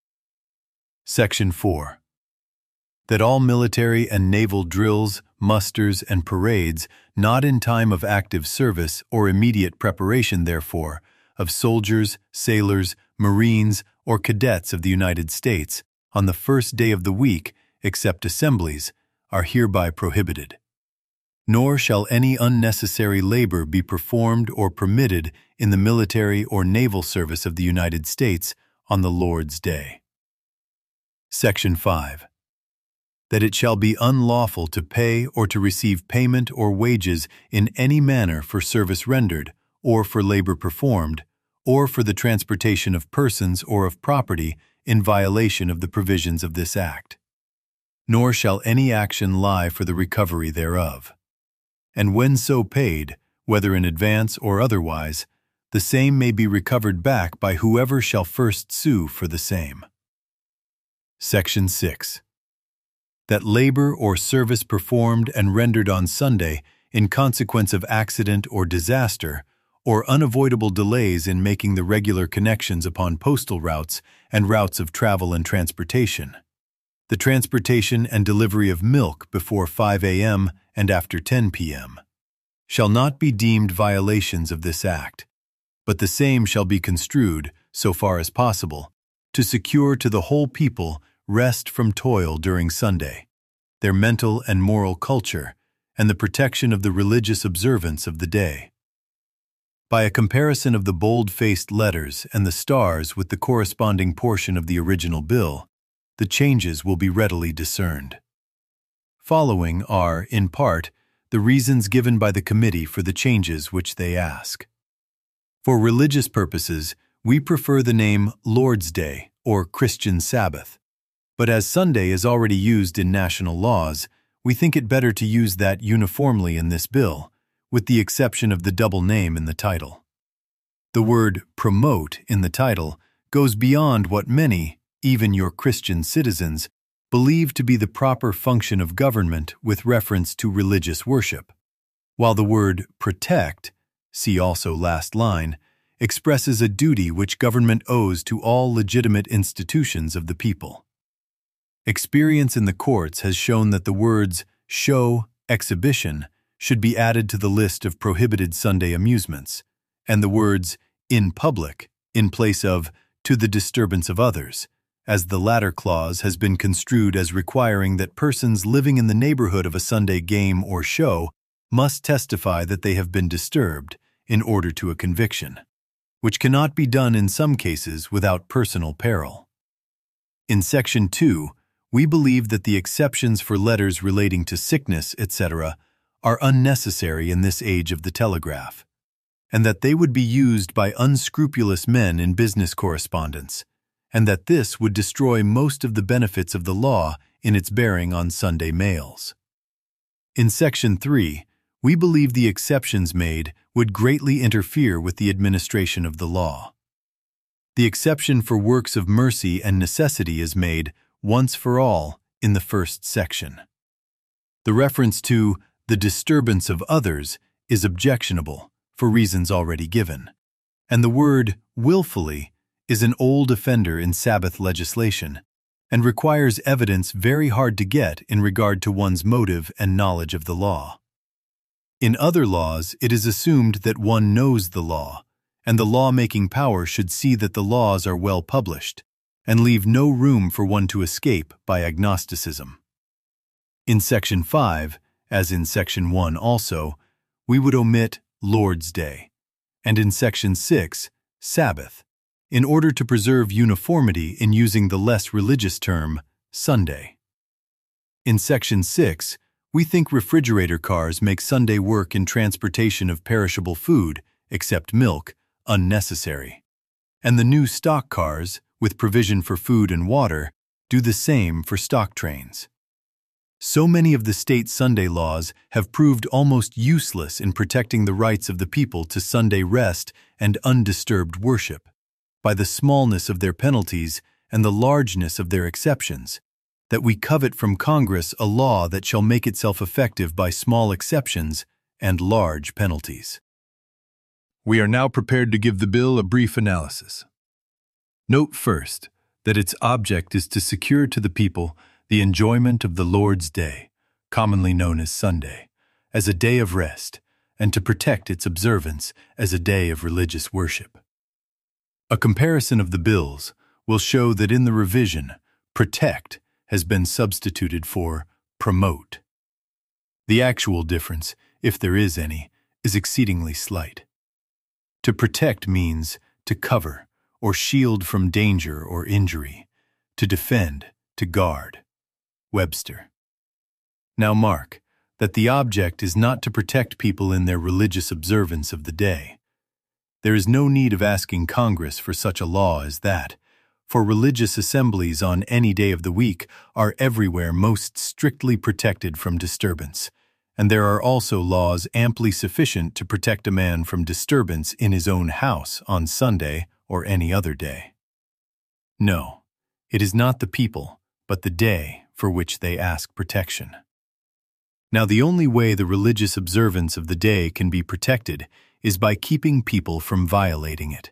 Section 4. That all military and naval drills, musters, and parades, not in time of active service or immediate preparation therefor, of soldiers, sailors, marines, or cadets of the United States, on the first day of the week, except assemblies, are hereby prohibited. Nor shall any unnecessary labor be performed or permitted in the military or naval service of the United States on the Lord's Day. Section 5. That it shall be unlawful to pay or to receive payment or wages in any manner for service rendered, or for labor performed, or for the transportation of persons or of property in violation of the provisions of this Act. Nor shall any action lie for the recovery thereof. And when so paid, whether in advance or otherwise, the same may be recovered back by whoever shall first sue for the same. Section 6. That labor or service performed and rendered on Sunday in consequence of accident or disaster, or unavoidable delays in making the regular connections upon postal routes and routes of travel and transportation, the transportation and delivery of milk before 5 a.m. and after 10 p.m., shall not be deemed violations of this Act, but the same shall be construed, so far as possible, to secure to the whole people rest from toil during Sunday, their mental and moral culture, and the protection of the religious observance of the day. By a comparison of the bold-faced letters and the stars with the corresponding portion of the original bill, the changes will be readily discerned. Following are, in part, the reasons given by the committee for the changes which they ask. For religious purposes, we prefer the name Lord's Day or Christian Sabbath, but as Sunday is already used in national laws, we think it better to use that uniformly in this bill, with the exception of the double name in the title. The word promote in the title goes beyond what many, even your Christian citizens, believe to be the proper function of government with reference to religious worship, while the word protect, see also last line, expresses a duty which government owes to all legitimate institutions of the people. Experience in the courts has shown that the words show, exhibition should be added to the list of prohibited Sunday amusements, and the words in public in place of to the disturbance of others, as the latter clause has been construed as requiring that persons living in the neighborhood of a Sunday game or show must testify that they have been disturbed in order to a conviction, which cannot be done in some cases without personal peril. In Section 2, we believe that the exceptions for letters relating to sickness, etc., are unnecessary in this age of the telegraph, and that they would be used by unscrupulous men in business correspondence, and that this would destroy most of the benefits of the law in its bearing on Sunday mails. In Section 3, we believe the exceptions made would greatly interfere with the administration of the law. the exception for works of mercy and necessity is made once for all in the first section. The reference to the disturbance of others is objectionable for reasons already given, and the word willfully is an old offender in Sabbath legislation and requires evidence very hard to get in regard to one's motive and knowledge of the law. In other laws, it is assumed that one knows the law, and the law-making power should see that the laws are well published and leave no room for one to escape by agnosticism. In Section 5, as in Section 1 also, we would omit Lord's Day, and in Section 6, Sabbath, in order to preserve uniformity in using the less religious term, Sunday. In Section 6, we think refrigerator cars make Sunday work in transportation of perishable food, except milk, unnecessary, and the new stock cars, with provision for food and water, do the same for stock trains. So many of the state Sunday laws have proved almost useless in protecting the rights of the people to Sunday rest and undisturbed worship, by the smallness of their penalties and the largeness of their exceptions, that we covet from Congress a law that shall make itself effective by small exceptions and large penalties. We are now prepared to give the bill a brief analysis. Note first that its object is to secure to the people the enjoyment of the Lord's Day, commonly known as Sunday, as a day of rest, and to protect its observance as a day of religious worship. A comparison of the bills will show that in the revision, protect has been substituted for promote. The actual difference, if there is any, is exceedingly slight. To protect means to cover or shield from danger or injury, to defend, to guard. Webster. Now mark that the object is not to protect people in their religious observance of the day. There is no need of asking Congress for such a law as that, for religious assemblies on any day of the week are everywhere most strictly protected from disturbance, and there are also laws amply sufficient to protect a man from disturbance in his own house on Sunday or any other day. No, it is not the people, but the day for which they ask protection. Now, the only way the religious observance of the day can be protected is by keeping people from violating it.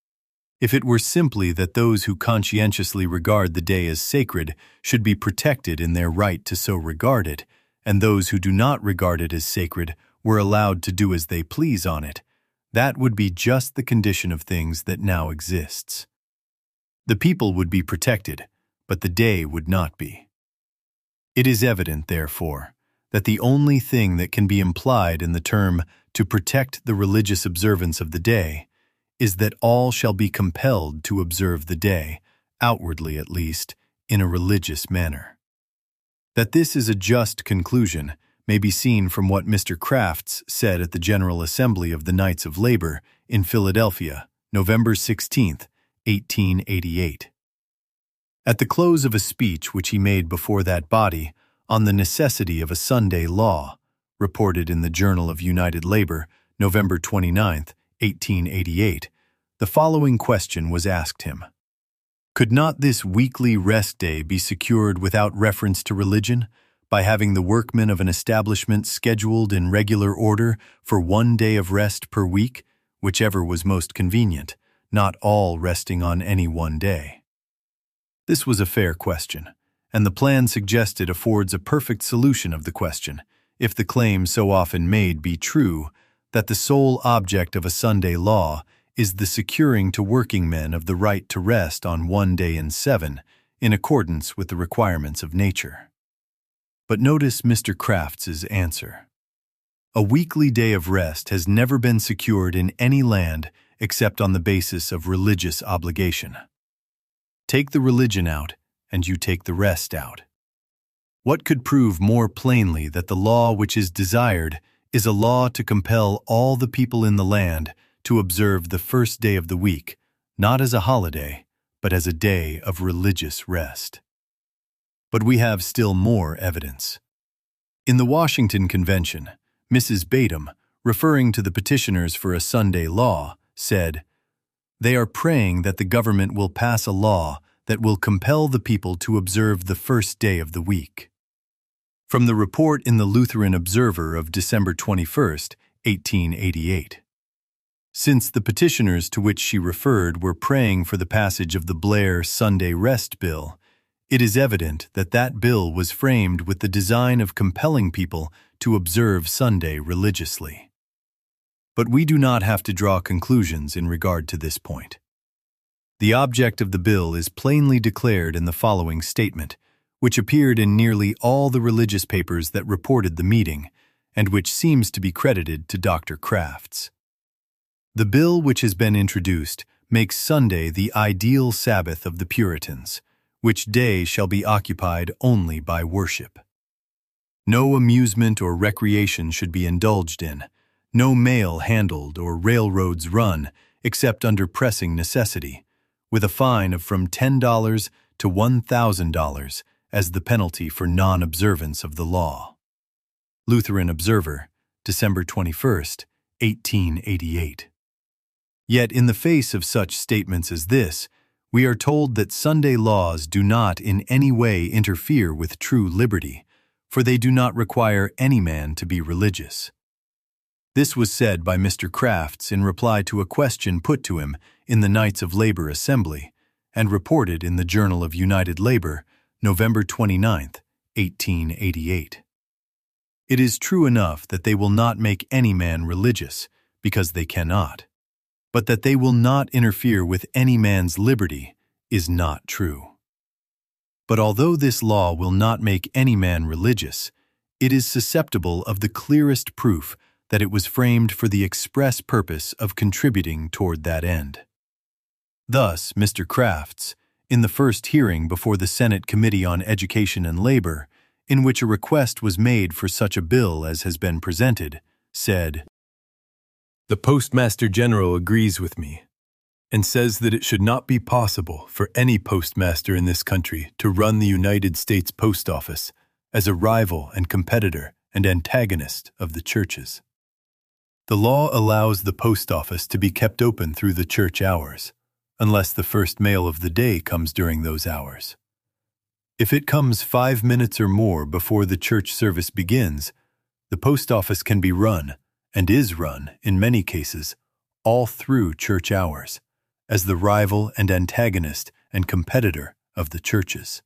If it were simply that those who conscientiously regard the day as sacred should be protected in their right to so regard it, and those who do not regard it as sacred were allowed to do as they please on it, that would be just the condition of things that now exists. The people would be protected, but the day would not be. It is evident, therefore, that the only thing that can be implied in the term to protect the religious observance of the day is that all shall be compelled to observe the day, outwardly at least, in a religious manner. That this is a just conclusion may be seen from what Mr. Crafts said at the General Assembly of the Knights of Labor in Philadelphia, November 16, 1888. At the close of a speech which he made before that body on the necessity of a Sunday law, reported in the Journal of United Labor, November 29, 1888, the following question was asked him: Could not this weekly rest day be secured without reference to religion, by having the workmen of an establishment scheduled in regular order for one day of rest per week, whichever was most convenient, not all resting on any one day? This was a fair question, and the plan suggested affords a perfect solution of the question, if the claim so often made be true, that the sole object of a Sunday law is the securing to working men of the right to rest on one day in 7, in accordance with the requirements of nature. But notice Mr. Crafts's answer. A weekly day of rest has never been secured in any land except on the basis of religious obligation. Take the religion out, and you take the rest out. What could prove more plainly that the law which is desired is a law to compel all the people in the land to observe the first day of the week, not as a holiday, but as a day of religious rest? But we have still more evidence. In the Washington Convention, Mrs. Batum, referring to the petitioners for a Sunday law, said, They are praying that the government will pass a law that will compel the people to observe the first day of the week. From the report in the Lutheran Observer of December 21, 1888. Since the petitioners to which she referred were praying for the passage of the Blair Sunday Rest Bill, it is evident that that bill was framed with the design of compelling people to observe Sunday religiously. But we do not have to draw conclusions in regard to this point. The object of the bill is plainly declared in the following statement, which appeared in nearly all the religious papers that reported the meeting, and which seems to be credited to Dr. Crafts. The bill which has been introduced makes Sunday the ideal Sabbath of the Puritans, which day shall be occupied only by worship. No amusement or recreation should be indulged in, no mail handled or railroads run except under pressing necessity, with a fine of from $10 to $1,000 as the penalty for non-observance of the law. Lutheran Observer, December 21, 1888. Yet in the face of such statements as this, we are told that Sunday laws do not in any way interfere with true liberty, for they do not require any man to be religious. This was said by Mr. Crafts in reply to a question put to him in the Knights of Labor Assembly, and reported in the Journal of United Labor, November 29, 1888. It is true enough that they will not make any man religious, because they cannot. But that they will not interfere with any man's liberty is not true. But although this law will not make any man religious, it is susceptible of the clearest proof that it was framed for the express purpose of contributing toward that end. Thus, Mr. Crafts, in the first hearing before the Senate Committee on Education and Labor, in which a request was made for such a bill as has been presented, said, "The Postmaster General agrees with me, and says that it should not be possible for any postmaster in this country to run the United States Post Office as a rival and competitor and antagonist of the churches. The law allows the post office to be kept open through the church hours, unless the first mail of the day comes during those hours. If it comes 5 minutes or more before the church service begins, the post office can be run, and is run, in many cases, all through church hours, as the rival and antagonist and competitor of the churches."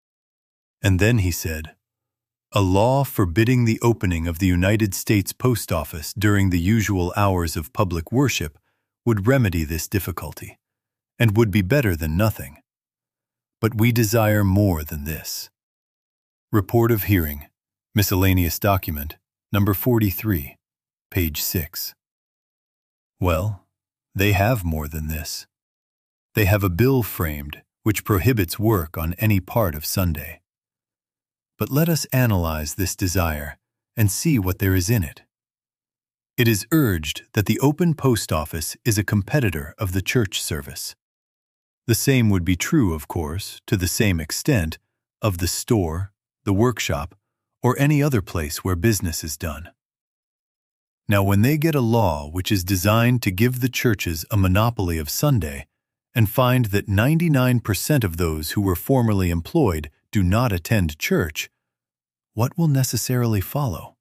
And then he said, "A law forbidding the opening of the United States Post Office during the usual hours of public worship would remedy this difficulty, and would be better than nothing. But we desire more than this." Report of Hearing, Miscellaneous Document, number 43, page 6. Well, they have more than this. They have a bill framed which prohibits work on any part of Sunday. But let us analyze this desire and see what there is in it. It is urged that the open post office is a competitor of the church service. The same would be true, of course, to the same extent, of the store, the workshop, or any other place where business is done. Now, when they get a law which is designed to give the churches a monopoly of Sunday, and find that 99% of those who were formerly employed do not attend church, what will necessarily follow?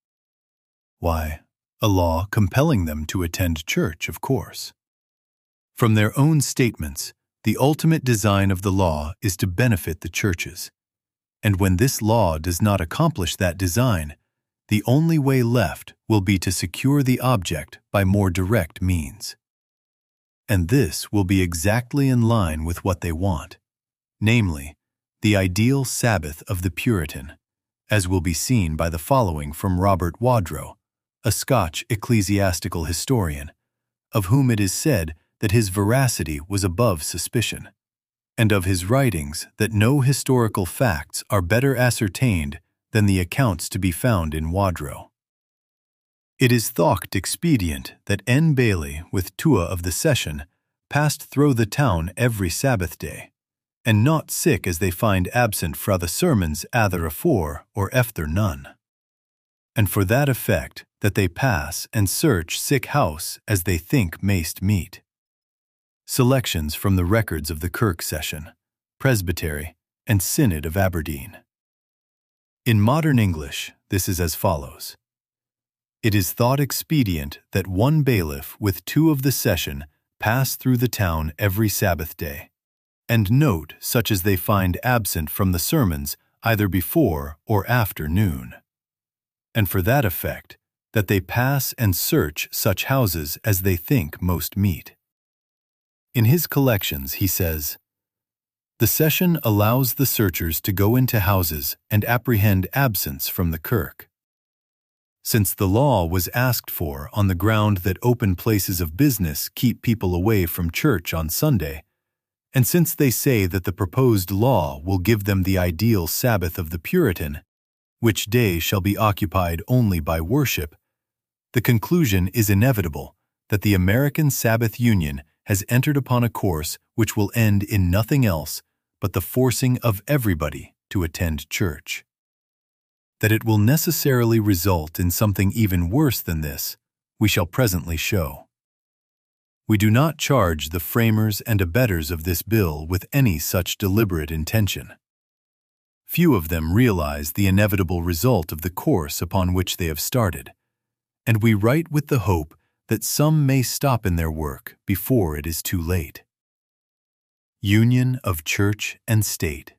Why, a law compelling them to attend church, of course. From their own statements, the ultimate design of the law is to benefit the churches, and when this law does not accomplish that design, the only way left will be to secure the object by more direct means. And this will be exactly in line with what they want, namely, the ideal Sabbath of the Puritan, as will be seen by the following from Robert Wadrow, a Scotch ecclesiastical historian, of whom it is said that his veracity was above suspicion, and of his writings that no historical facts are better ascertained than the accounts to be found in Wadrow. It is thought expedient that N. Bailey, with Tua of the Session, passed through the town every Sabbath day, and not sick as they find absent fra the sermons ather afore or efter none. And for that effect that they pass and search sick house as they think mayst meet. Selections from the records of the Kirk Session, Presbytery, and Synod of Aberdeen. In modern English, this is as follows. It is thought expedient that one bailiff with 2 of the session pass through the town every Sabbath day, and note such as they find absent from the sermons either before or after noon. And for that effect, that they pass and search such houses as they think most meet. In his collections, he says, the session allows the searchers to go into houses and apprehend absence from the kirk. Since the law was asked for on the ground that open places of business keep people away from church on Sunday, and since they say that the proposed law will give them the ideal Sabbath of the Puritan, which day shall be occupied only by worship, the conclusion is inevitable that the American Sabbath Union has entered upon a course which will end in nothing else but the forcing of everybody to attend church. That it will necessarily result in something even worse than this, we shall presently show. We do not charge the framers and abettors of this bill with any such deliberate intention. Few of them realize the inevitable result of the course upon which they have started, and we write with the hope that some may stop in their work before it is too late. Union of Church and State.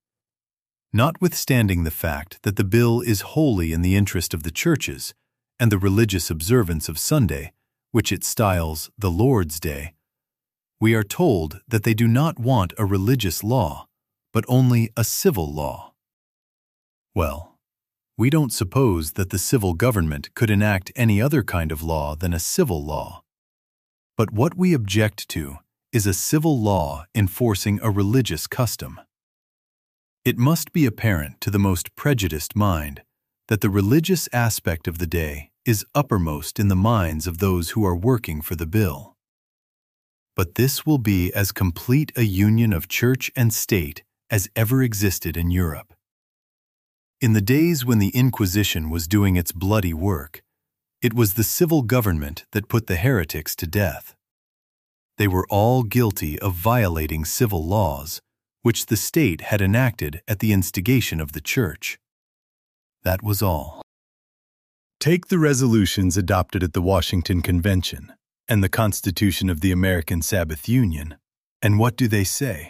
Notwithstanding the fact that the bill is wholly in the interest of the churches and the religious observance of Sunday, which it styles the Lord's Day, we are told that they do not want a religious law, but only a civil law. Well, we don't suppose that the civil government could enact any other kind of law than a civil law. But what we object to is a civil law enforcing a religious custom. It must be apparent to the most prejudiced mind that the religious aspect of the day is uppermost in the minds of those who are working for the bill. But this will be as complete a union of church and state as ever existed in Europe. In the days when the Inquisition was doing its bloody work, it was the civil government that put the heretics to death. They were all guilty of violating civil laws, which the state had enacted at the instigation of the church. That was all. Take the resolutions adopted at the Washington Convention and the Constitution of the American Sabbath Union, and what do they say?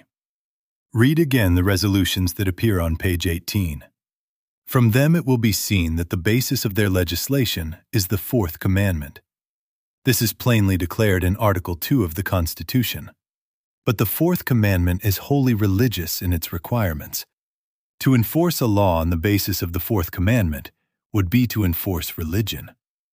Read again the resolutions that appear on page 18. From them it will be seen that the basis of their legislation is the Fourth Commandment. This is plainly declared in Article 2 of the Constitution. But the Fourth Commandment is wholly religious in its requirements. To enforce a law on the basis of the Fourth Commandment would be to enforce religion.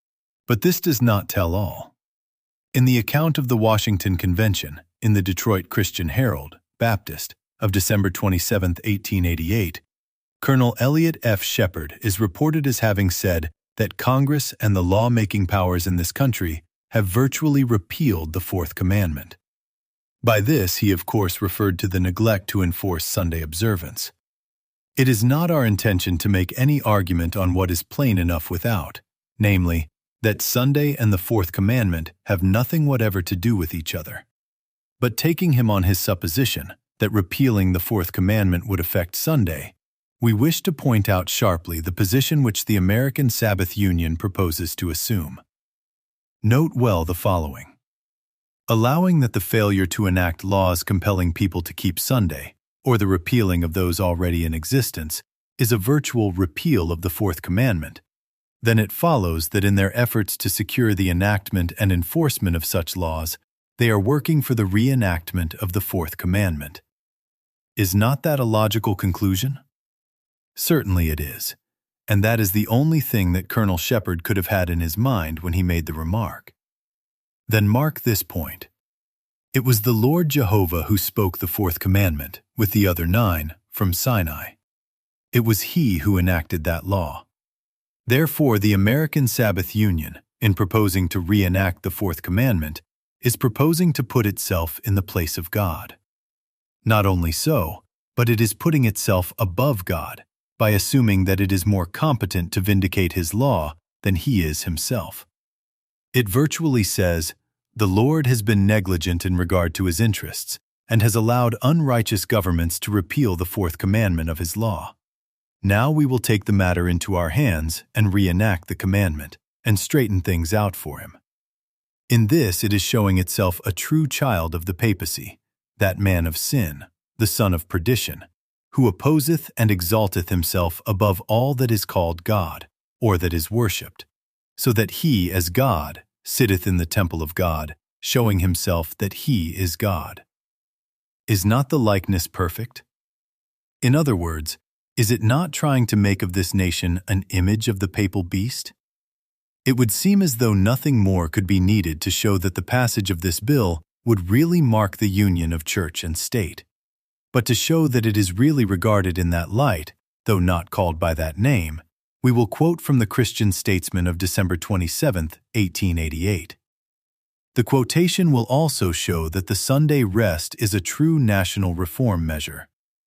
But this does not tell all. In the account of the Washington Convention, in the Detroit Christian Herald, Baptist, of December 27, 1888, Colonel Elliot F. Shepard is reported as having said that Congress and the law-making powers in this country have virtually repealed the Fourth Commandment. By this, he of course referred to the neglect to enforce Sunday observance. It is not our intention to make any argument on what is plain enough without, namely, that Sunday and the Fourth Commandment have nothing whatever to do with each other. But taking him on his supposition that repealing the Fourth Commandment would affect Sunday, we wish to point out sharply the position which the American Sabbath Union proposes to assume. Note well the following. Allowing that the failure to enact laws compelling people to keep Sunday, or the repealing of those already in existence, is a virtual repeal of the Fourth Commandment, then it follows that in their efforts to secure the enactment and enforcement of such laws, they are working for the reenactment of the Fourth Commandment. Is not that a logical conclusion? Certainly it is, and that is the only thing that Colonel Shepard could have had in his mind when he made the remark. Then mark this point. It was the Lord Jehovah who spoke the Fourth Commandment, with the other 9, from Sinai. It was He who enacted that law. Therefore, the American Sabbath Union, in proposing to reenact the Fourth Commandment, is proposing to put itself in the place of God. Not only so, but it is putting itself above God by assuming that it is more competent to vindicate His law than He is Himself. It virtually says, The Lord has been negligent in regard to his interests and has allowed unrighteous governments to repeal the fourth commandment of his law. Now we will take the matter into our hands and reenact the commandment and straighten things out for him. In this it is showing itself a true child of the papacy, that man of sin, the son of perdition, who opposeth and exalteth himself above all that is called God, or that is worshipped, so that he, as God, sitteth in the temple of God, showing himself that he is God. Is not the likeness perfect? In other words, is it not trying to make of this nation an image of the papal beast? It would seem as though nothing more could be needed to show that the passage of this bill would really mark the union of church and state. But to show that it is really regarded in that light, though not called by that name, we will quote from the Christian Statesman of December 27, 1888. The quotation will also show that the Sunday rest is a true national reform measure.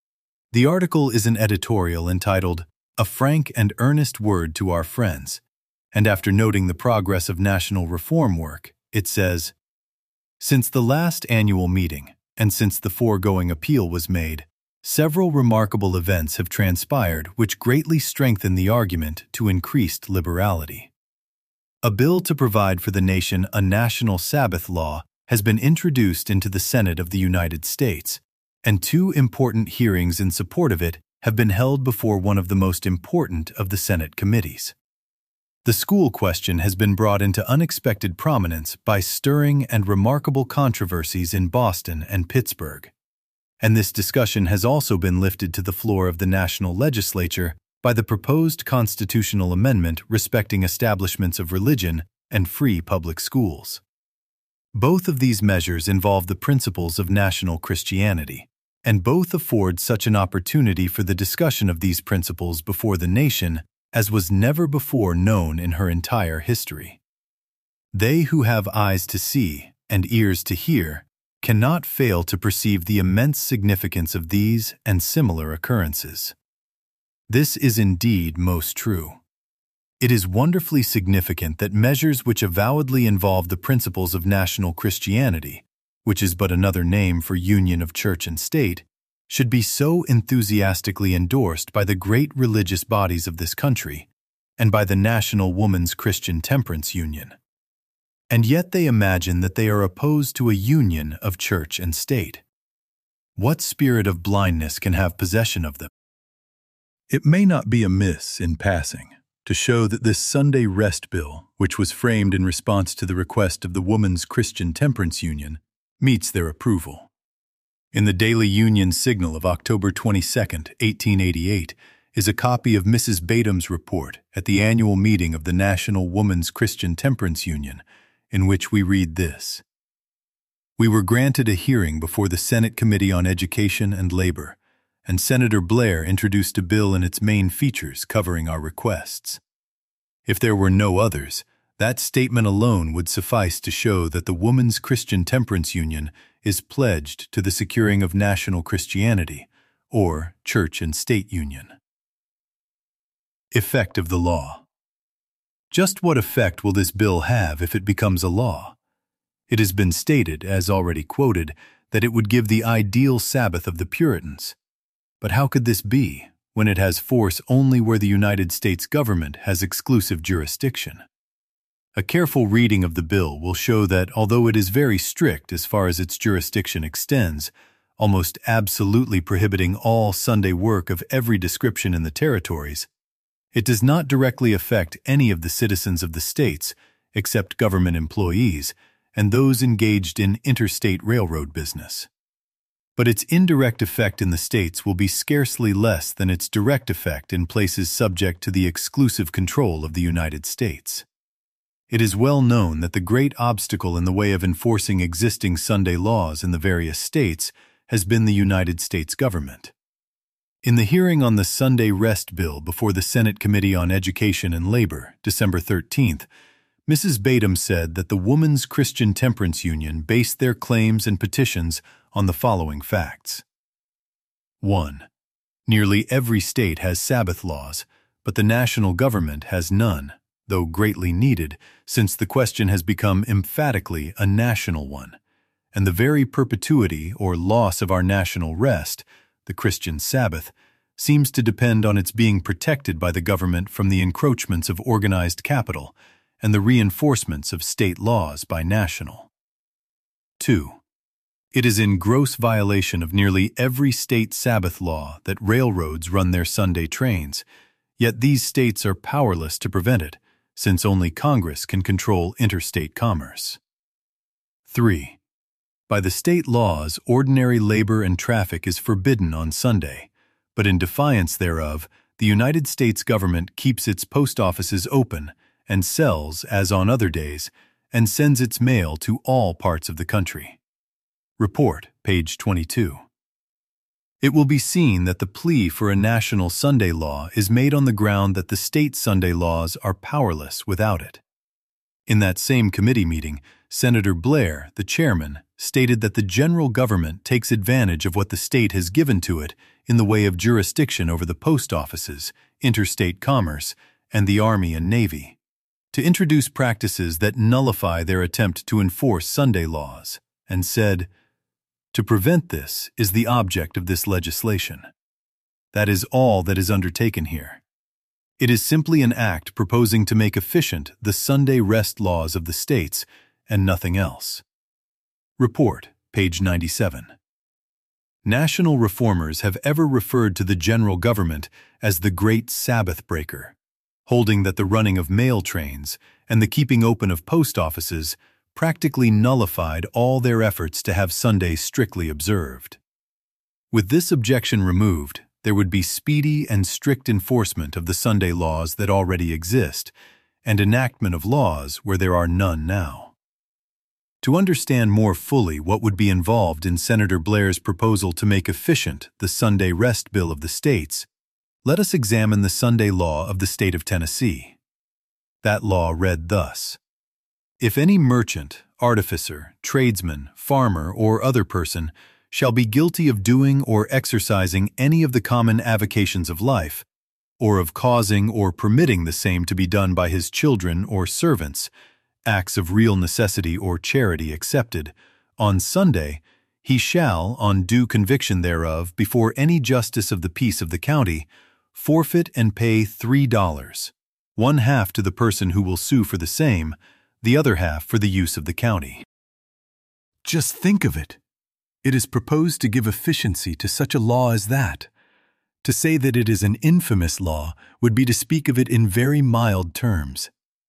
The article is an editorial entitled, "A Frank and Earnest Word to Our Friends," and after noting the progress of national reform work, it says, "Since the last annual meeting, and since the foregoing appeal was made, several remarkable events have transpired which greatly strengthen the argument to increased liberality. A bill to provide for the nation a national Sabbath law has been introduced into the Senate of the United States, and 2 important hearings in support of it have been held before one of the most important of the Senate committees. The school question has been brought into unexpected prominence by stirring and remarkable controversies in Boston and Pittsburgh. And this discussion has also been lifted to the floor of the national legislature by the proposed constitutional amendment respecting establishments of religion and free public schools. Both of these measures involve the principles of national Christianity, and both afford such an opportunity for the discussion of these principles before the nation as was never before known in her entire history. They who have eyes to see and ears to hear cannot fail to perceive the immense significance of these and similar occurrences. This is indeed most true. It is wonderfully significant that measures which avowedly involve the principles of national Christianity, which is but another name for union of church and state, should be so enthusiastically endorsed by the great religious bodies of this country and by the National Woman's Christian Temperance Union. And yet they imagine that they are opposed to a union of church and state. What spirit of blindness can have possession of them? It may not be amiss, in passing, to show that this Sunday Rest Bill, which was framed in response to the request of the Woman's Christian Temperance Union, meets their approval. In the Daily Union Signal of October 22, 1888, is a copy of Mrs. Badham's report at the annual meeting of the National Woman's Christian Temperance Union, in which we read this: "We were granted a hearing before the Senate Committee on Education and Labor, and Senator Blair introduced a bill in its main features covering our requests. If there were no others, that statement alone would suffice to show that the Woman's Christian Temperance Union is pledged to the securing of national Christianity, or church and state union." Effect of the law. Just what effect will this bill have if it becomes a law? It has been stated, as already quoted, that it would give the ideal Sabbath of the Puritans. But how could this be, when it has force only where the United States government has exclusive jurisdiction? A careful reading of the bill will show that, although it is very strict as far as its jurisdiction extends, almost absolutely prohibiting all Sunday work of every description in the territories, it does not directly affect any of the citizens of the states, except government employees and those engaged in interstate railroad business. But its indirect effect in the states will be scarcely less than its direct effect in places subject to the exclusive control of the United States. It is well known that the great obstacle in the way of enforcing existing Sunday laws in the various states has been the United States government. In the hearing on the Sunday Rest Bill before the Senate Committee on Education and Labor, December 13th, Mrs. Badham said that the Woman's Christian Temperance Union based their claims and petitions on the following facts. 1. Nearly every state has Sabbath laws, but the national government has none, though greatly needed, since the question has become emphatically a national one, and the very perpetuity or loss of our national rest, the Christian Sabbath, seems to depend on its being protected by the government from the encroachments of organized capital and the reinforcements of state laws by national. 2. It is in gross violation of nearly every state Sabbath law that railroads run their Sunday trains, yet these states are powerless to prevent it, since only Congress can control interstate commerce. 3. By the state laws, ordinary labor and traffic is forbidden on Sunday, but in defiance thereof, the United States government keeps its post offices open and sells, as on other days, and sends its mail to all parts of the country. Report, page 22. It will be seen that the plea for a national Sunday law is made on the ground that the state Sunday laws are powerless without it. In that same committee meeting, Senator Blair, the chairman, stated that the general government takes advantage of what the state has given to it in the way of jurisdiction over the post offices, interstate commerce, and the Army and Navy, to introduce practices that nullify their attempt to enforce Sunday laws, and said, "To prevent this is the object of this legislation. That is all that is undertaken here. It is simply an act proposing to make efficient the Sunday rest laws of the states and nothing else." Report, page 97. National reformers have ever referred to the general government as the Great Sabbath Breaker, holding that the running of mail trains and the keeping open of post offices practically nullified all their efforts to have Sunday strictly observed. With this objection removed, there would be speedy and strict enforcement of the Sunday laws that already exist, and enactment of laws where there are none now. To understand more fully what would be involved in Senator Blair's proposal to make efficient the Sunday Rest Bill of the states, let us examine the Sunday law of the state of Tennessee. That law read thus: "If any merchant, artificer, tradesman, farmer, or other person shall be guilty of doing or exercising any of the common avocations of life, or of causing or permitting the same to be done by his children or servants, acts of real necessity or charity excepted, on Sunday, he shall, on due conviction thereof, before any justice of the peace of the county, forfeit and pay $3, one half to the person who will sue for the same, the other half for the use of the county." Just think of it. It is proposed to give efficiency to such a law as that. To say that it is an infamous law would be to speak of it in very mild terms.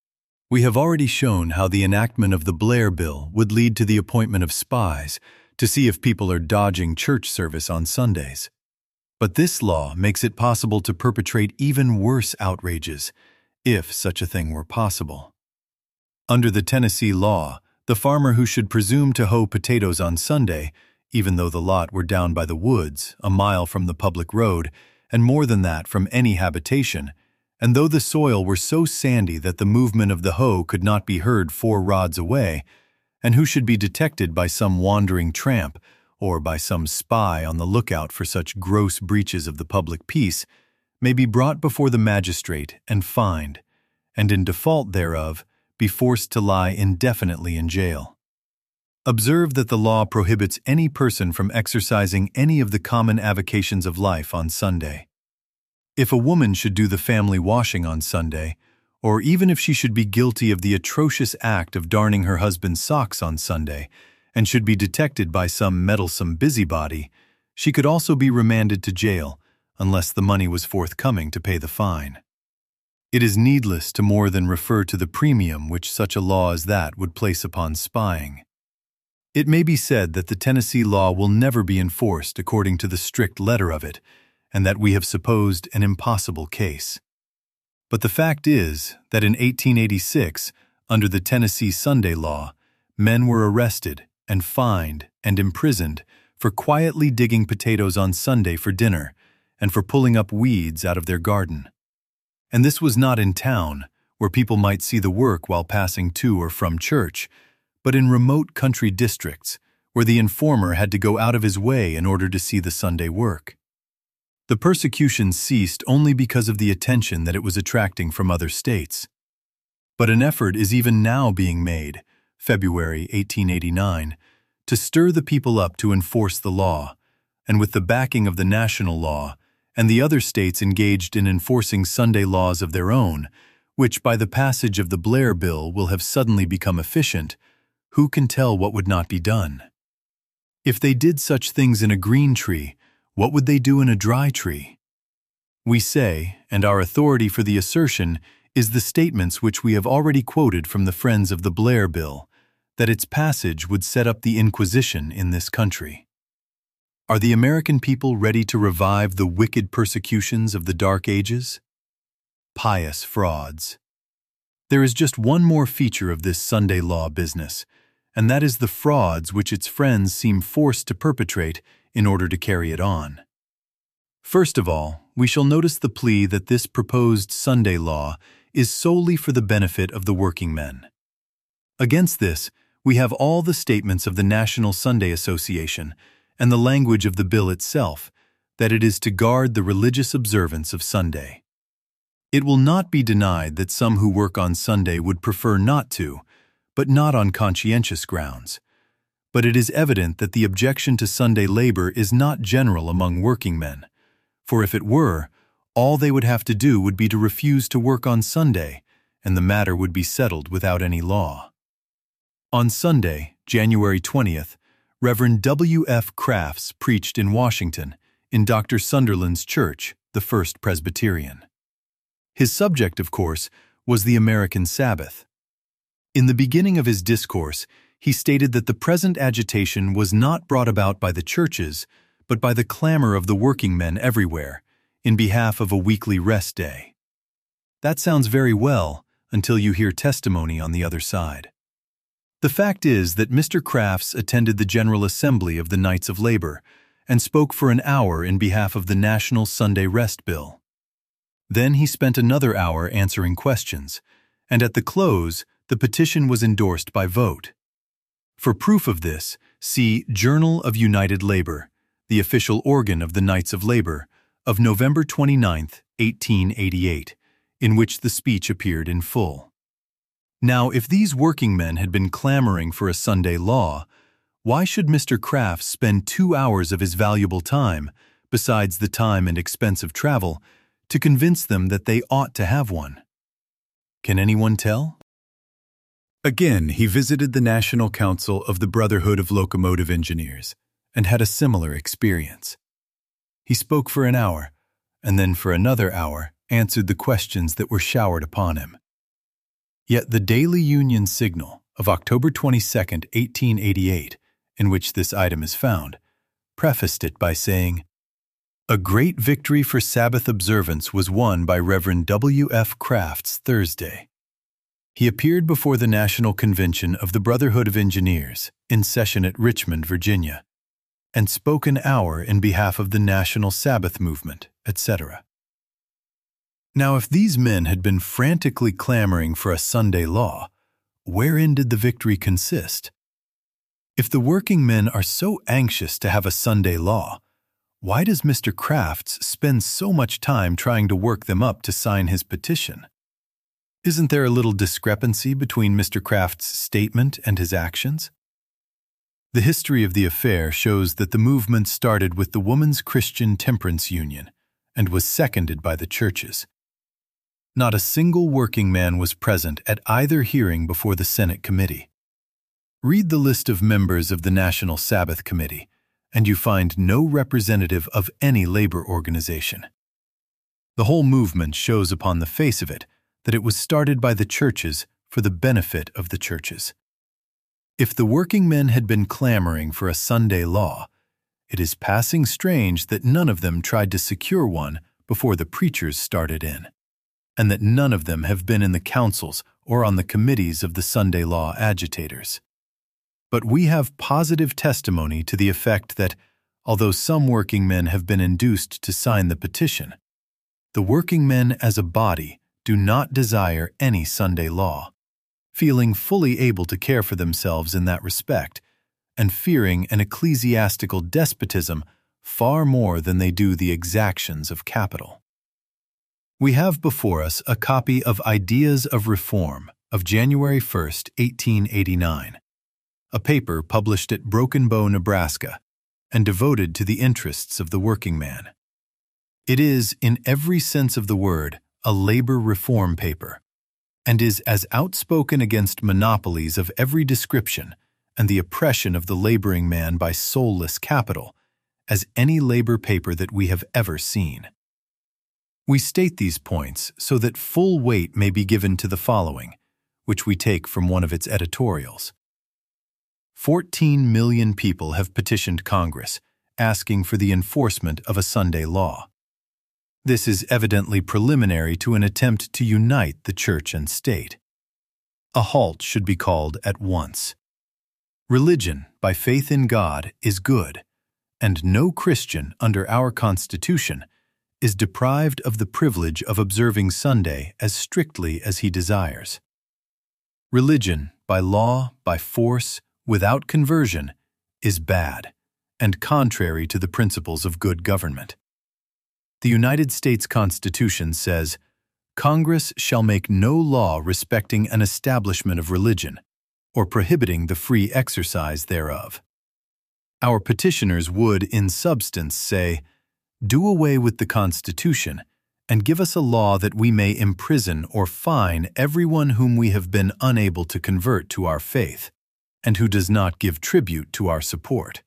We have already shown how the enactment of the Blair Bill would lead to the appointment of spies to see if people are dodging church service on Sundays. But this law makes it possible to perpetrate even worse outrages, if such a thing were possible. Under the Tennessee law, the farmer who should presume to hoe potatoes on Sunday, even though the lot were down by the woods, a mile from the public road, and more than that from any habitation, and though the soil were so sandy that the movement of the hoe could not be heard 4 rods away, and who should be detected by some wandering tramp or by some spy on the lookout for such gross breaches of the public peace, may be brought before the magistrate and fined, and in default thereof be forced to lie indefinitely in jail. Observe that the law prohibits any person from exercising any of the common avocations of life on Sunday. If a woman should do the family washing on Sunday, or even if she should be guilty of the atrocious act of darning her husband's socks on Sunday, and should be detected by some meddlesome busybody, she could also be remanded to jail unless the money was forthcoming to pay the fine. It is needless to more than refer to the premium which such a law as that would place upon spying. It may be said that the Tennessee law will never be enforced according to the strict letter of it, and that we have supposed an impossible case. But the fact is that in 1886, under the Tennessee Sunday law, men were arrested and fined and imprisoned for quietly digging potatoes on Sunday for dinner and for pulling up weeds out of their garden. And this was not in town, where people might see the work while passing to or from church, but in remote country districts, where the informer had to go out of his way in order to see the Sunday work. The persecution ceased only because of the attention that it was attracting from other states. But an effort is even now being made, February 1889, to stir the people up to enforce the law, and with the backing of the national law and the other states engaged in enforcing Sunday laws of their own, which by the passage of the Blair Bill will have suddenly become efficient, who can tell what would not be done? If they did such things in a green tree, what would they do in a dry tree? We say, and our authority for the assertion is the statements which we have already quoted from the friends of the Blair Bill, that its passage would set up the Inquisition in this country. Are the American people ready to revive the wicked persecutions of the Dark Ages? Pious frauds. There is just one more feature of this Sunday law business, and that is the frauds which its friends seem forced to perpetrate in order to carry it on. First of all, we shall notice the plea that this proposed Sunday law is solely for the benefit of the working men. Against this, we have all the statements of the National Sunday Association and the language of the bill itself, that it is to guard the religious observance of Sunday. It will not be denied that some who work on Sunday would prefer not to, but not on conscientious grounds. But it is evident that the objection to Sunday labor is not general among working men, for if it were, all they would have to do would be to refuse to work on Sunday, and the matter would be settled without any law. On Sunday, January 20th, Reverend W. F. Crafts preached in Washington, in Dr. Sunderland's church, the First Presbyterian. His subject, of course, was the American Sabbath. In the beginning of his discourse, he stated that the present agitation was not brought about by the churches, but by the clamor of the working men everywhere, in behalf of a weekly rest day. That sounds very well until you hear testimony on the other side. The fact is that Mr. Crafts attended the General Assembly of the Knights of Labor and spoke for an hour in behalf of the National Sunday Rest Bill. Then he spent another hour answering questions, and at the close, the petition was endorsed by vote. For proof of this, see Journal of United Labor, the official organ of the Knights of Labor, of November 29, 1888, in which the speech appeared in full. Now, if these working men had been clamoring for a Sunday law, why should Mr. Crafts spend 2 hours of his valuable time, besides the time and expense of travel, to convince them that they ought to have one? Can anyone tell? Again, he visited the National Council of the Brotherhood of Locomotive Engineers and had a similar experience. He spoke for an hour, and then for another hour answered the questions that were showered upon him. Yet the Daily Union Signal of October 22, 1888, in which this item is found, prefaced it by saying, "A great victory for Sabbath observance was won by Reverend W. F. Crafts Thursday. He appeared before the National Convention of the Brotherhood of Engineers in session at Richmond, Virginia, and spoke an hour in behalf of the National Sabbath Movement, etc." Now, if these men had been frantically clamoring for a Sunday law, wherein did the victory consist? If the working men are so anxious to have a Sunday law, why does Mr. Crafts spend so much time trying to work them up to sign his petition? Isn't there a little discrepancy between Mr. Crafts' statement and his actions? The history of the affair shows that the movement started with the Woman's Christian Temperance Union and was seconded by the churches. Not a single working man was present at either hearing before the Senate Committee. Read the list of members of the National Sabbath Committee, and you find no representative of any labor organization. The whole movement shows upon the face of it that it was started by the churches for the benefit of the churches. If the working men had been clamoring for a Sunday law, it is passing strange that none of them tried to secure one before the preachers started in, and that none of them have been in the councils or on the committees of the Sunday law agitators. But we have positive testimony to the effect that, although some working men have been induced to sign the petition, the working men as a body do not desire any Sunday law, feeling fully able to care for themselves in that respect, and fearing an ecclesiastical despotism far more than they do the exactions of capital. We have before us a copy of Ideas of Reform, of January 1, 1889, a paper published at Broken Bow, Nebraska, and devoted to the interests of the working man. It is, in every sense of the word, a labor reform paper, and is as outspoken against monopolies of every description and the oppression of the laboring man by soulless capital as any labor paper that we have ever seen. We state these points so that full weight may be given to the following, which we take from one of its editorials. 14 million people have petitioned Congress asking for the enforcement of a Sunday law. This is evidently preliminary to an attempt to unite the church and state. A halt should be called at once. Religion, by faith in God, is good, and no Christian under our Constitution is deprived of the privilege of observing Sunday as strictly as he desires. Religion, by law, by force, without conversion, is bad and contrary to the principles of good government. The United States Constitution says, "Congress shall make no law respecting an establishment of religion, or prohibiting the free exercise thereof." Our petitioners would, in substance, say, "Do away with the Constitution, and give us a law that we may imprison or fine everyone whom we have been unable to convert to our faith, and who does not give tribute to our support."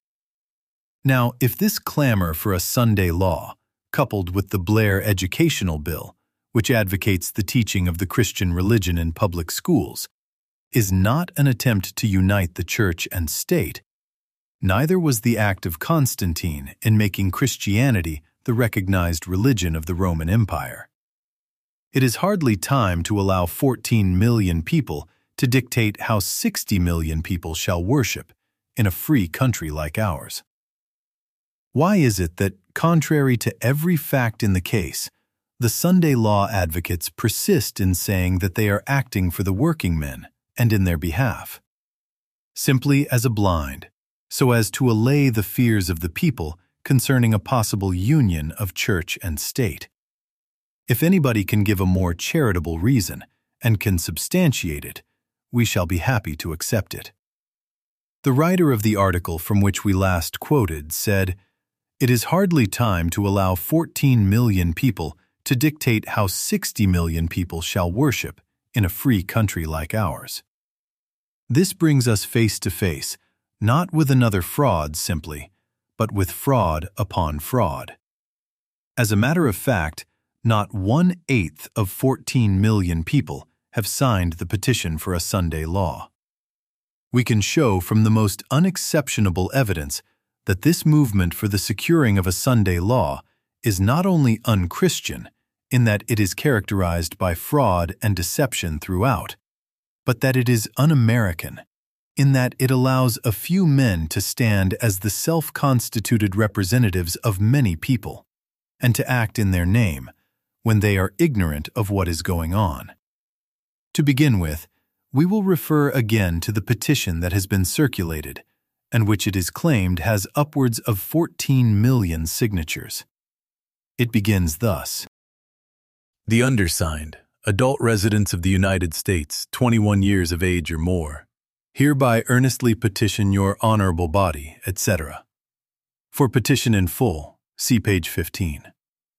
Now, if this clamor for a Sunday law, coupled with the Blair Educational Bill, which advocates the teaching of the Christian religion in public schools, is not an attempt to unite the church and state, neither was the act of Constantine in making Christianity the recognized religion of the Roman Empire. It is hardly time to allow 14 million people to dictate how 60 million people shall worship in a free country like ours. Why is it that, contrary to every fact in the case, the Sunday law advocates persist in saying that they are acting for the working men and in their behalf? Simply as a blind, so as to allay the fears of the people concerning a possible union of church and state. If anybody can give a more charitable reason and can substantiate it, we shall be happy to accept it. The writer of the article from which we last quoted said, "It is hardly time to allow 14 million people to dictate how 60 million people shall worship in a free country like ours." This brings us face to face, not with another fraud simply, but with fraud upon fraud. As a matter of fact, not 1/8 of 14 million people have signed the petition for a Sunday law. We can show from the most unexceptionable evidence that this movement for the securing of a Sunday law is not only unchristian, in that it is characterized by fraud and deception throughout, but that it is un-American, in that it allows a few men to stand as the self-constituted representatives of many people, and to act in their name, when they are ignorant of what is going on. To begin with, we will refer again to the petition that has been circulated, and which it is claimed has upwards of 14 million signatures. It begins thus. "The undersigned, adult residents of the United States, 21 years of age or more, hereby earnestly petition your honorable body, etc. For petition in full, see page 15.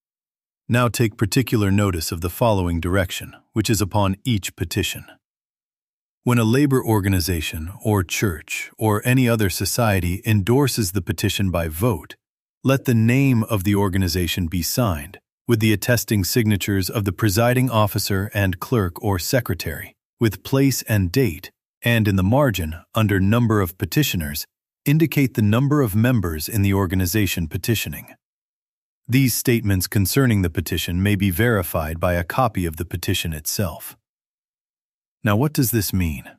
Now take particular notice of the following direction, which is upon each petition. When a labor organization or church or any other society endorses the petition by vote, let the name of the organization be signed, with the attesting signatures of the presiding officer and clerk or secretary, with place and date, and in the margin, under number of petitioners, indicate the number of members in the organization petitioning. These statements concerning the petition may be verified by a copy of the petition itself." Now, what does this mean?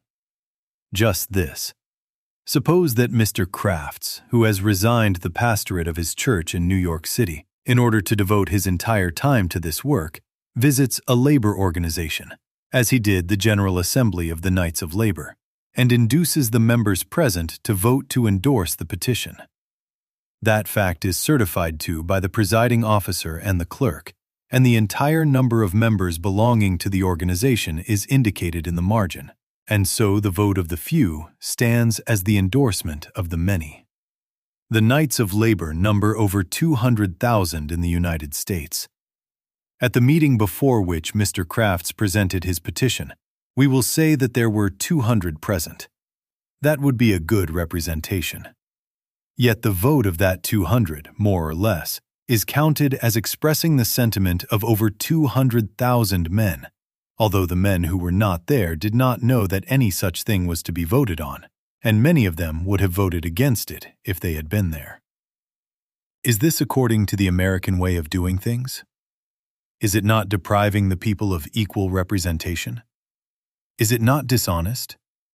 Just this. Suppose that Mr. Crafts, who has resigned the pastorate of his church in New York City in order to devote his entire time to this work, visits a labor organization, as he did the General Assembly of the Knights of Labor, and induces the members present to vote to endorse the petition. That fact is certified to by the presiding officer and the clerk, and the entire number of members belonging to the organization is indicated in the margin, and so the vote of the few stands as the endorsement of the many. The Knights of Labor number over 200,000 in the United States. At the meeting before which Mr. Crafts presented his petition, we will say that there were 200 present. That would be a good representation. Yet the vote of that 200, more or less, is counted as expressing the sentiment of over 200,000 men, although the men who were not there did not know that any such thing was to be voted on, and many of them would have voted against it if they had been there. Is this according to the American way of doing things? Is it not depriving the people of equal representation? Is it not dishonest?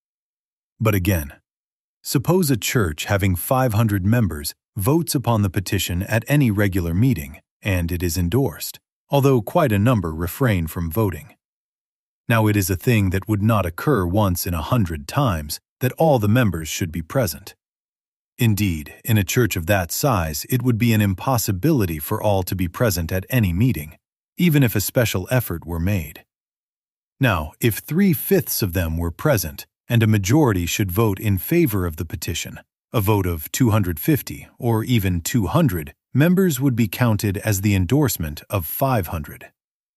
But again, suppose a church having 500 members votes upon the petition at any regular meeting, and it is endorsed, although quite a number refrain from voting. Now it is a thing that would not occur once in 100 times that all the members should be present. Indeed, in a church of that size, it would be an impossibility for all to be present at any meeting, even if a special effort were made. Now, if 3/5 of them were present, and a majority should vote in favor of the petition, a vote of 250 or even 200 members would be counted as the endorsement of 500.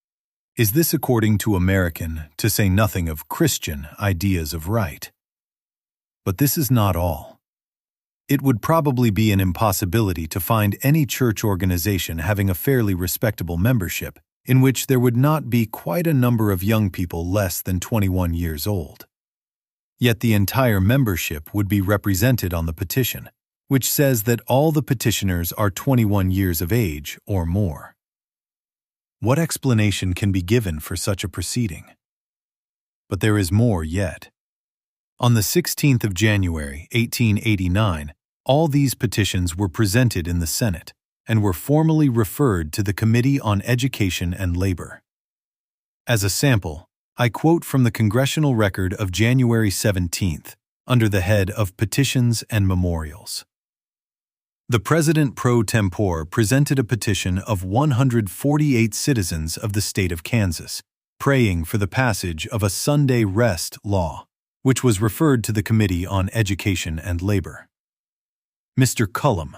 Is this according to American, to say nothing of Christian, ideas of right? But this is not all. It would probably be an impossibility to find any church organization having a fairly respectable membership in which there would not be quite a number of young people less than 21 years old. Yet the entire membership would be represented on the petition, which says that all the petitioners are 21 years of age or more. What explanation can be given for such a proceeding? But there is more yet. On the 16th of January, 1889, all these petitions were presented in the Senate and were formally referred to the Committee on Education and Labor. As a sample, I quote from the Congressional Record of January 17th, under the head of Petitions and Memorials. The President pro tempore presented a petition of 148 citizens of the state of Kansas, praying for the passage of a Sunday rest law, which was referred to the Committee on Education and Labor. Mr. Cullum,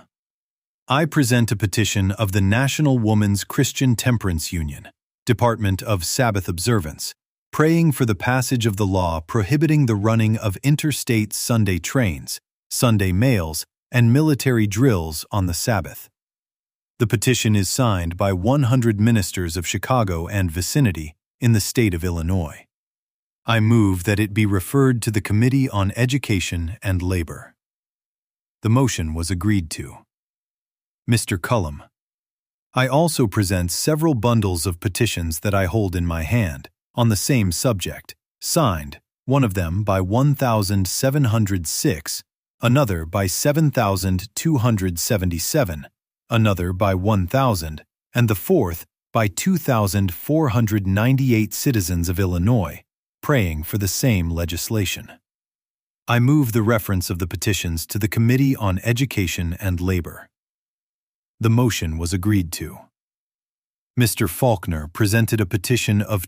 I present a petition of the National Woman's Christian Temperance Union, Department of Sabbath Observance, praying for the passage of the law prohibiting the running of interstate Sunday trains, Sunday mails, and military drills on the Sabbath. The petition is signed by 100 ministers of Chicago and vicinity in the state of Illinois. I move that it be referred to the Committee on Education and Labor. The motion was agreed to. Mr. Cullum, I also present several bundles of petitions that I hold in my hand on the same subject, signed, one of them by 1,706, another by 7,277, another by 1,000, and the fourth by 2,498 citizens of Illinois, praying for the same legislation. I move the reference of the petitions to the Committee on Education and Labor. The motion was agreed to. Mr. Faulkner presented a petition of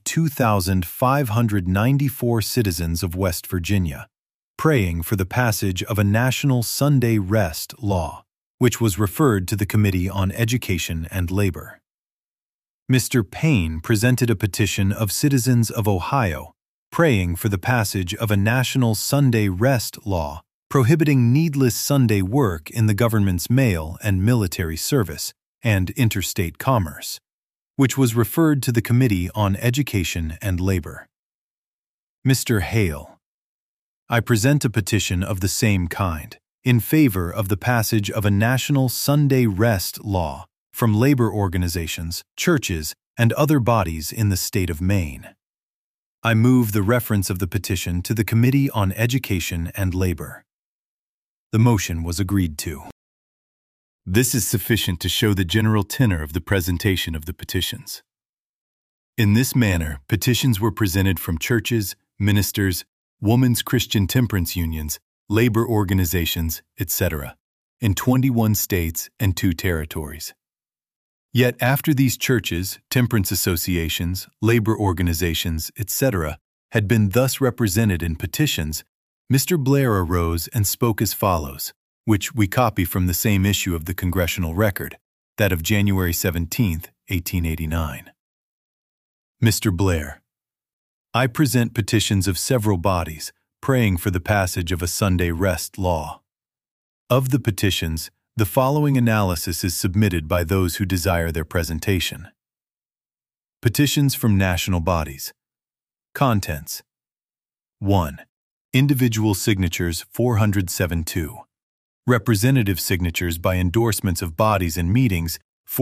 2,594 citizens of West Virginia, praying for the passage of a national Sunday rest law, which was referred to the Committee on Education and Labor. Mr. Payne presented a petition of citizens of Ohio, praying for the passage of a national Sunday rest law prohibiting needless Sunday work in the government's mail and military service and interstate commerce, which was referred to the Committee on Education and Labor. Mr. Hale, I present a petition of the same kind, in favor of the passage of a national Sunday rest law from labor organizations, churches, and other bodies in the state of Maine. I move the reference of the petition to the Committee on Education and Labor. The motion was agreed to. This is sufficient to show the general tenor of the presentation of the petitions. In this manner, petitions were presented from churches, ministers, women's Christian temperance unions, labor organizations, etc., in 21 states and 2 territories. Yet after these churches, temperance associations, labor organizations, etc., had been thus represented in petitions, Mr. Blair arose and spoke as follows, which we copy from the same issue of the Congressional Record, that of January 17, 1889. Mr. Blair, I present petitions of several bodies praying for the passage of a Sunday rest law. Of the petitions, the following analysis is submitted by those who desire their presentation. Petitions from national bodies. Contents. 1. Individual signatures 407.2. Representative signatures by endorsements of bodies and meetings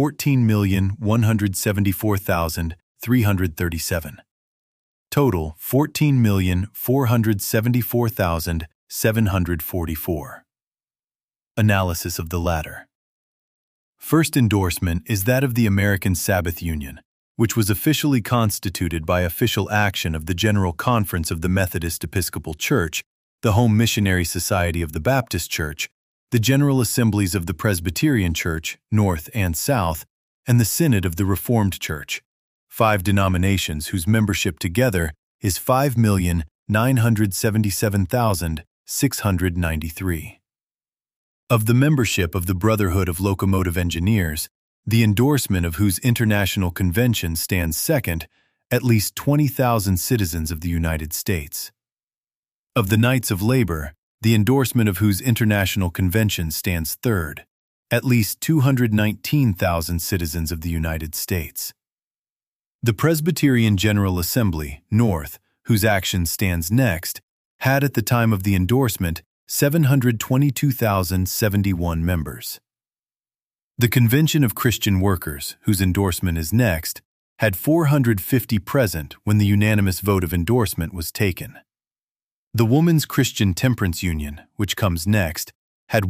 14,174,337. Total 14,474,744. Analysis of the latter. First endorsement is that of the American Sabbath Union, which was officially constituted by official action of the General Conference of the Methodist Episcopal Church, the Home Missionary Society of the Baptist Church, the General Assemblies of the Presbyterian Church, North and South, and the Synod of the Reformed Church, 5 denominations whose membership together is 5,977,693. Of the membership of the Brotherhood of Locomotive Engineers, the endorsement of whose international convention stands second, at least 20,000 citizens of the United States. Of the Knights of Labor, the endorsement of whose international convention stands third, at least 219,000 citizens of the United States. The Presbyterian General Assembly, North, whose action stands next, had at the time of the endorsement 722,071 members. The Convention of Christian Workers, whose endorsement is next, had 450 present when the unanimous vote of endorsement was taken. The Woman's Christian Temperance Union, which comes next, had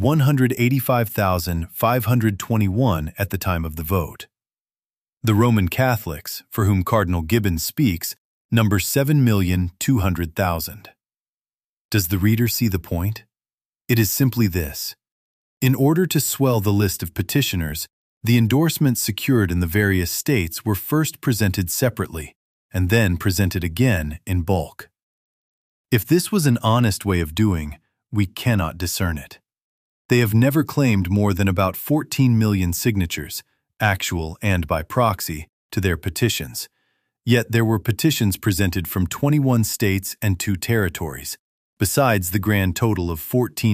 185,521 at the time of the vote. The Roman Catholics, for whom Cardinal Gibbons speaks, number 7,200,000. Does the reader see the point? It is simply this. In order to swell the list of petitioners, the endorsements secured in the various states were first presented separately and then presented again in bulk. If this was an honest way of doing, we cannot discern it. They have never claimed more than about 14 million signatures, actual and by proxy, to their petitions. Yet there were petitions presented from 21 states and 2 territories, besides the grand total of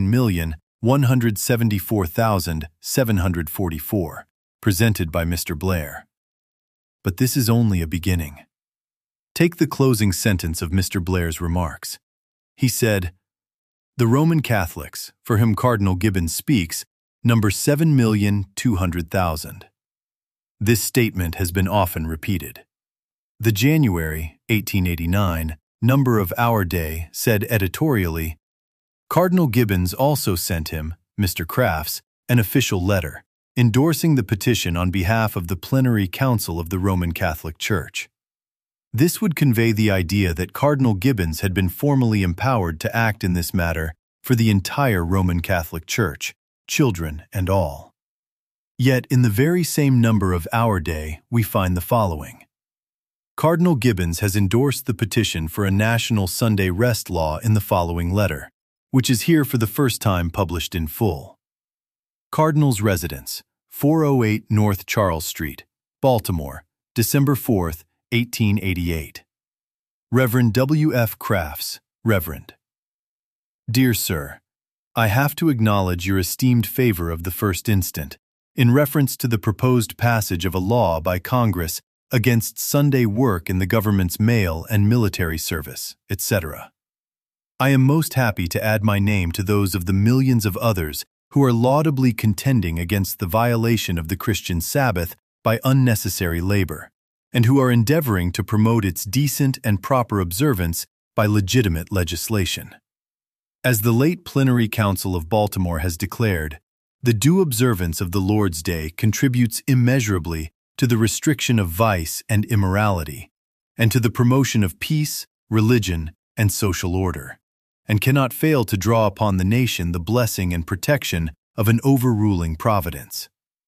14,174,744, presented by Mr. Blair. But this is only a beginning. Take the closing sentence of Mr. Blair's remarks. He said, "The Roman Catholics, for whom Cardinal Gibbons speaks, number 7,200,000. This statement has been often repeated. The January 1889 number of Our Day said editorially, Cardinal Gibbons also sent him, Mr. Crafts, an official letter, endorsing the petition on behalf of the Plenary Council of the Roman Catholic Church. This would convey the idea that Cardinal Gibbons had been formally empowered to act in this matter for the entire Roman Catholic Church, children and all. Yet in the very same number of Our Day, we find the following. Cardinal Gibbons has endorsed the petition for a national Sunday rest law in the following letter, which is here for the first time published in full. Cardinal's Residence, 408 North Charles Street, Baltimore, December 4, 1888. Reverend W. F. Crafts, Reverend. Dear Sir, I have to acknowledge your esteemed favor of the first instant, in reference to the proposed passage of a law by Congress against Sunday work in the government's mail and military service, etc. I am most happy to add my name to those of the millions of others who are laudably contending against the violation of the Christian Sabbath by unnecessary labor, and who are endeavoring to promote its decent and proper observance by legitimate legislation. As the late Plenary Council of Baltimore has declared, the due observance of the Lord's Day contributes immeasurably to the restriction of vice and immorality, and to the promotion of peace, religion, and social order, and cannot fail to draw upon the nation the blessing and protection of an overruling providence.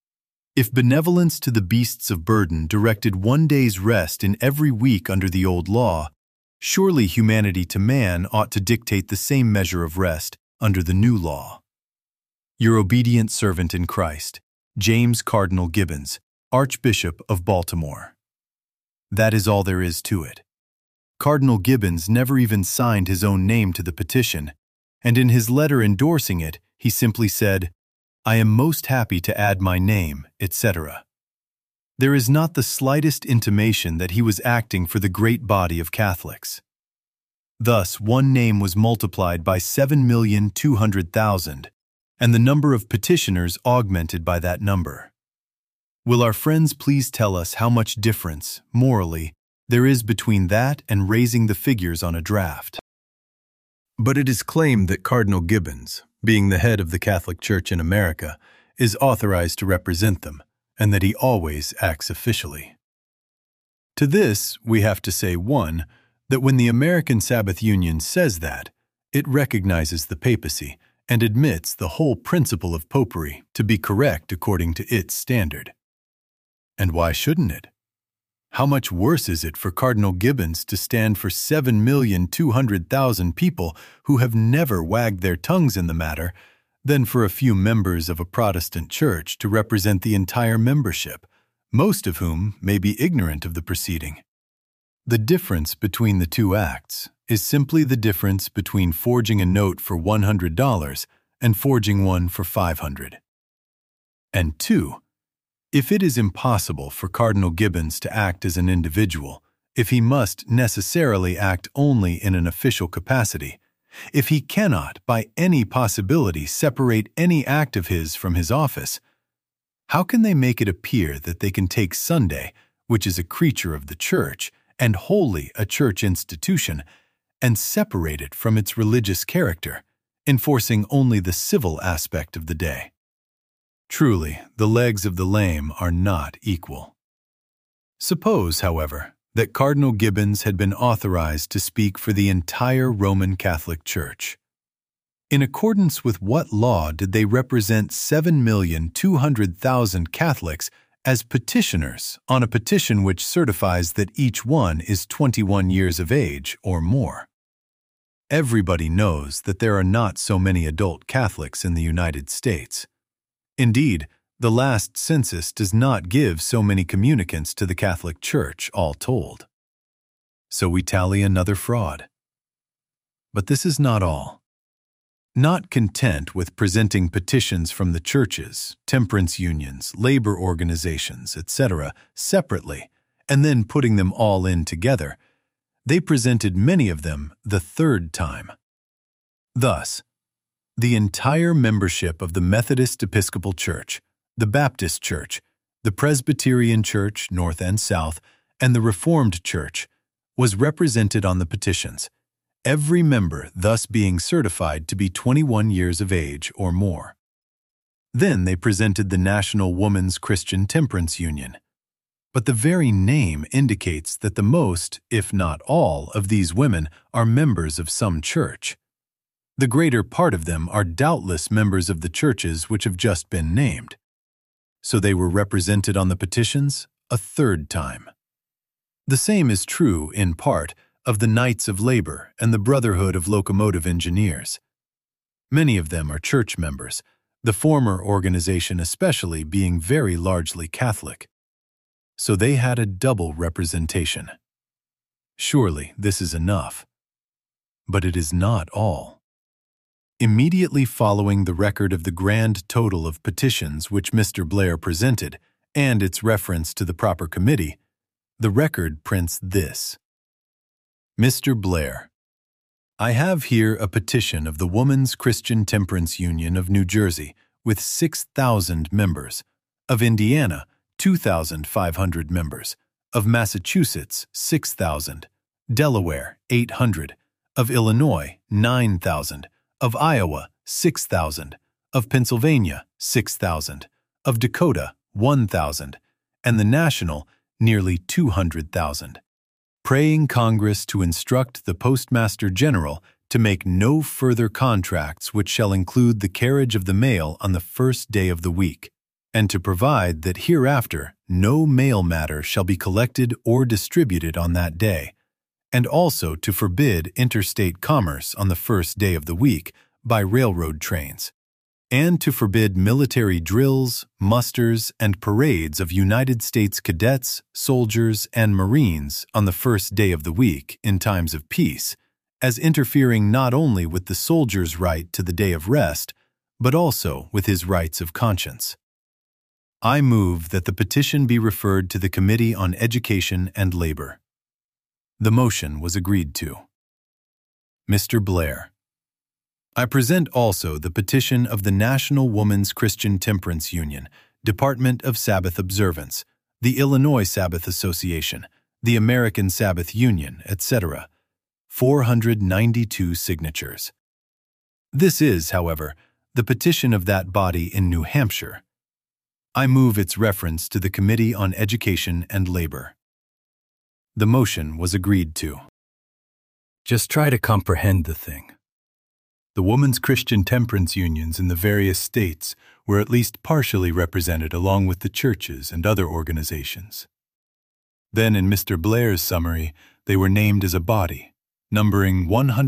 If benevolence to the beasts of burden directed one day's rest in every week under the old law, surely humanity to man ought to dictate the same measure of rest under the new law. Your obedient servant in Christ, James Cardinal Gibbons, Archbishop of Baltimore. That is all there is to it. Cardinal Gibbons never even signed his own name to the petition, and in his letter endorsing it, he simply said, "I am most happy to add my name," etc. There is not the slightest intimation that he was acting for the great body of Catholics. Thus, one name was multiplied by 7,200,000, and the number of petitioners augmented by that number. Will our friends please tell us how much difference, morally, there is between that and raising the figures on a draft? But it is claimed that Cardinal Gibbons, being the head of the Catholic Church in America, is authorized to represent them, and that he always acts officially. To this, we have to say, 1, that when the American Sabbath Union says that, it recognizes the papacy and admits the whole principle of popery to be correct according to its standard. And why shouldn't it? How much worse is it for Cardinal Gibbons to stand for 7,200,000 people who have never wagged their tongues in the matter than for a few members of a Protestant church to represent the entire membership, most of whom may be ignorant of the proceeding? The difference between the two acts is simply the difference between forging a note for $100 and forging one for $500. And 2, if it is impossible for Cardinal Gibbons to act as an individual, if he must necessarily act only in an official capacity, if he cannot by any possibility separate any act of his from his office, how can they make it appear that they can take Sunday, which is a creature of the Church and wholly a Church institution, and separate it from its religious character, enforcing only the civil aspect of the day? Truly, the legs of the lame are not equal. Suppose, however, that Cardinal Gibbons had been authorized to speak for the entire Roman Catholic Church. In accordance with what law did they represent 7,200,000 Catholics as petitioners on a petition which certifies that each one is 21 years of age or more? Everybody knows that there are not so many adult Catholics in the United States. Indeed, the last census does not give so many communicants to the Catholic Church, all told. So we tally another fraud. But this is not all. Not content with presenting petitions from the churches, temperance unions, labor organizations, etc., separately, and then putting them all in together, they presented many of them the third time. Thus, the entire membership of the Methodist Episcopal Church, the Baptist Church, the Presbyterian Church, North and South, and the Reformed Church was represented on the petitions, every member thus being certified to be 21 years of age or more. Then they presented the National Woman's Christian Temperance Union. But the very name indicates that the most, if not all, of these women are members of some church. The greater part of them are doubtless members of the churches which have just been named. So they were represented on the petitions a third time. The same is true, in part, of the Knights of Labor and the Brotherhood of Locomotive Engineers. Many of them are church members, the former organization especially being very largely Catholic. So they had a double representation. Surely this is enough. But it is not all. Immediately following the record of the grand total of petitions which Mr. Blair presented, and its reference to the proper committee, the record prints this. Mr. Blair, I have here a petition of the Woman's Christian Temperance Union of New Jersey with 6,000 members, of Indiana, 2,500 members, of Massachusetts, 6,000, Delaware, 800, of Illinois, 9,000, of Iowa, 6,000, of Pennsylvania, 6,000, of Dakota, 1,000, and the national, nearly 200,000. Praying Congress to instruct the Postmaster General to make no further contracts which shall include the carriage of the mail on the first day of the week, and to provide that hereafter no mail matter shall be collected or distributed on that day, and also to forbid interstate commerce on the first day of the week by railroad trains, and to forbid military drills, musters, and parades of United States cadets, soldiers, and Marines on the first day of the week in times of peace, as interfering not only with the soldier's right to the day of rest, but also with his rights of conscience. I move that the petition be referred to the Committee on Education and Labor. The motion was agreed to. Mr. Blair. I present also the petition of the National Woman's Christian Temperance Union, Department of Sabbath Observance, the Illinois Sabbath Association, the American Sabbath Union, etc. 492 signatures. This is, however, the petition of that body in New Hampshire. I move its reference to the Committee on Education and Labor. The motion was agreed to. Just try to comprehend the thing. The women's Christian temperance unions in the various states were at least partially represented along with the churches and other organizations. Then in Mr. Blair's summary, they were named as a body, numbering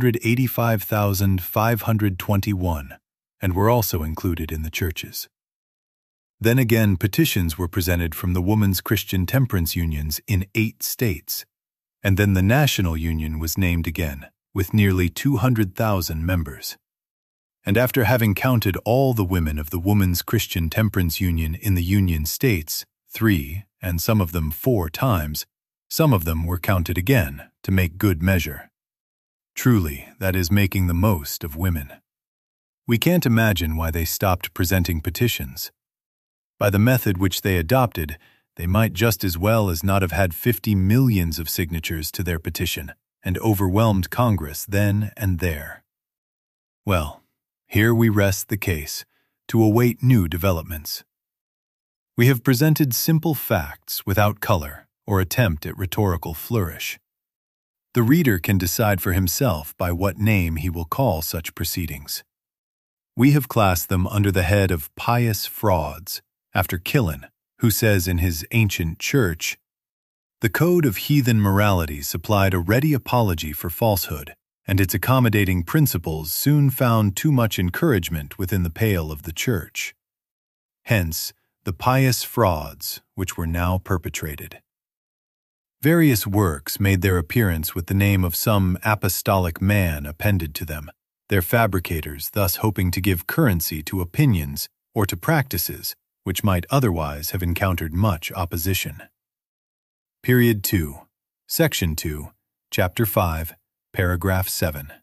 185,521, and were also included in the churches. Then again, petitions were presented from the Women's Christian Temperance Unions in 8 states, and then the National Union was named again, with nearly 200,000 members. And after having counted all the women of the Women's Christian Temperance Union in the Union states 3, and some of them 4 times, some of them were counted again to make good measure. Truly, that is making the most of women. We can't imagine why they stopped presenting petitions. By the method which they adopted, they might just as well as not have had 50 millions of signatures to their petition and overwhelmed Congress then and there. Well, here we rest the case to await new developments. We have presented simple facts without color or attempt at rhetorical flourish. The reader can decide for himself by what name he will call such proceedings. We have classed them under the head of pious frauds, after Killen, who says in his Ancient Church, "The code of heathen morality supplied a ready apology for falsehood, and its accommodating principles soon found too much encouragement within the pale of the Church. Hence, the pious frauds which were now perpetrated." Various works made their appearance with the name of some apostolic man appended to them, their fabricators thus hoping to give currency to opinions or to practices which might otherwise have encountered much opposition. Period 2, Section 2, Chapter 5, Paragraph 7.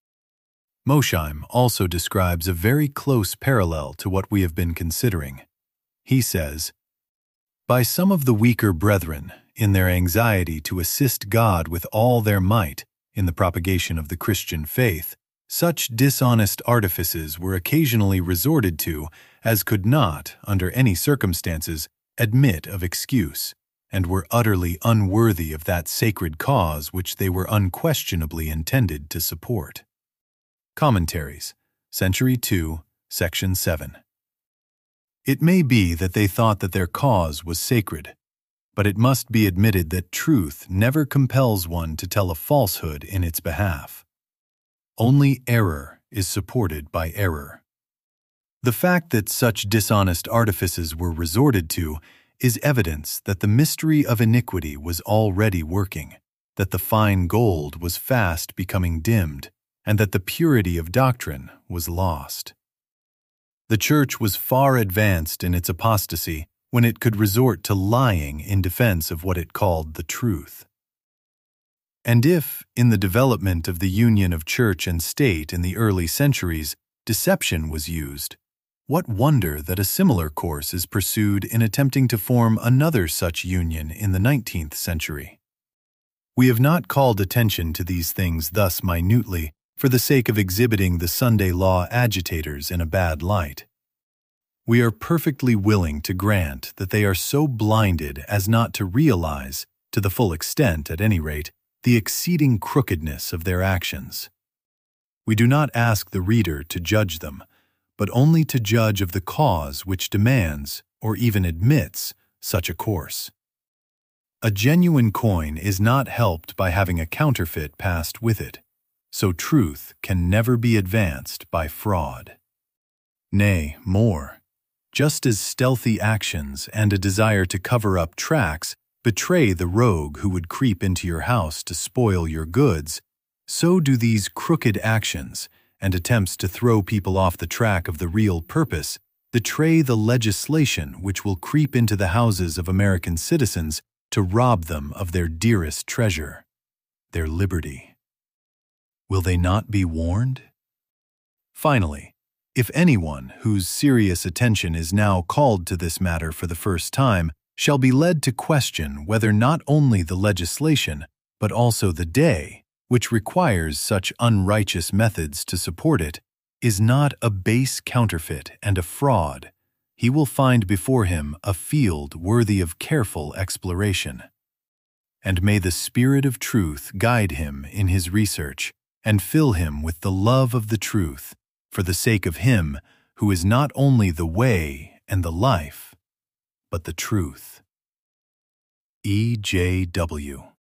Mosheim also describes a very close parallel to what we have been considering. He says, "By some of the weaker brethren, in their anxiety to assist God with all their might in the propagation of the Christian faith, such dishonest artifices were occasionally resorted to as could not, under any circumstances, admit of excuse, and were utterly unworthy of that sacred cause which they were unquestionably intended to support." Commentaries, Century 2, Section 7. It may be that they thought that their cause was sacred, but it must be admitted that truth never compels one to tell a falsehood in its behalf. Only error is supported by error. The fact that such dishonest artifices were resorted to is evidence that the mystery of iniquity was already working, that the fine gold was fast becoming dimmed, and that the purity of doctrine was lost. The Church was far advanced in its apostasy when it could resort to lying in defense of what it called the truth. And if, in the development of the union of church and state in the early centuries, deception was used, what wonder that a similar course is pursued in attempting to form another such union in the 19th century? We have not called attention to these things thus minutely for the sake of exhibiting the Sunday law agitators in a bad light. We are perfectly willing to grant that they are so blinded as not to realize, to the full extent at any rate, the exceeding crookedness of their actions. We do not ask the reader to judge them, but only to judge of the cause which demands, or even admits such a course. A genuine coin is not helped by having a counterfeit passed with it, so truth can never be advanced by fraud. Nay, more, just as stealthy actions and a desire to cover up tracks betray the rogue who would creep into your house to spoil your goods, so do these crooked actions and attempts to throw people off the track of the real purpose betray the legislation which will creep into the houses of American citizens to rob them of their dearest treasure, their liberty. Will they not be warned? Finally, if anyone whose serious attention is now called to this matter for the first time shall be led to question whether not only the legislation, but also the day, which requires such unrighteous methods to support it, is not a base counterfeit and a fraud, he will find before him a field worthy of careful exploration. And may the Spirit of truth guide him in his research and fill him with the love of the truth, for the sake of him who is not only the way and the life, but the truth. E.J.W.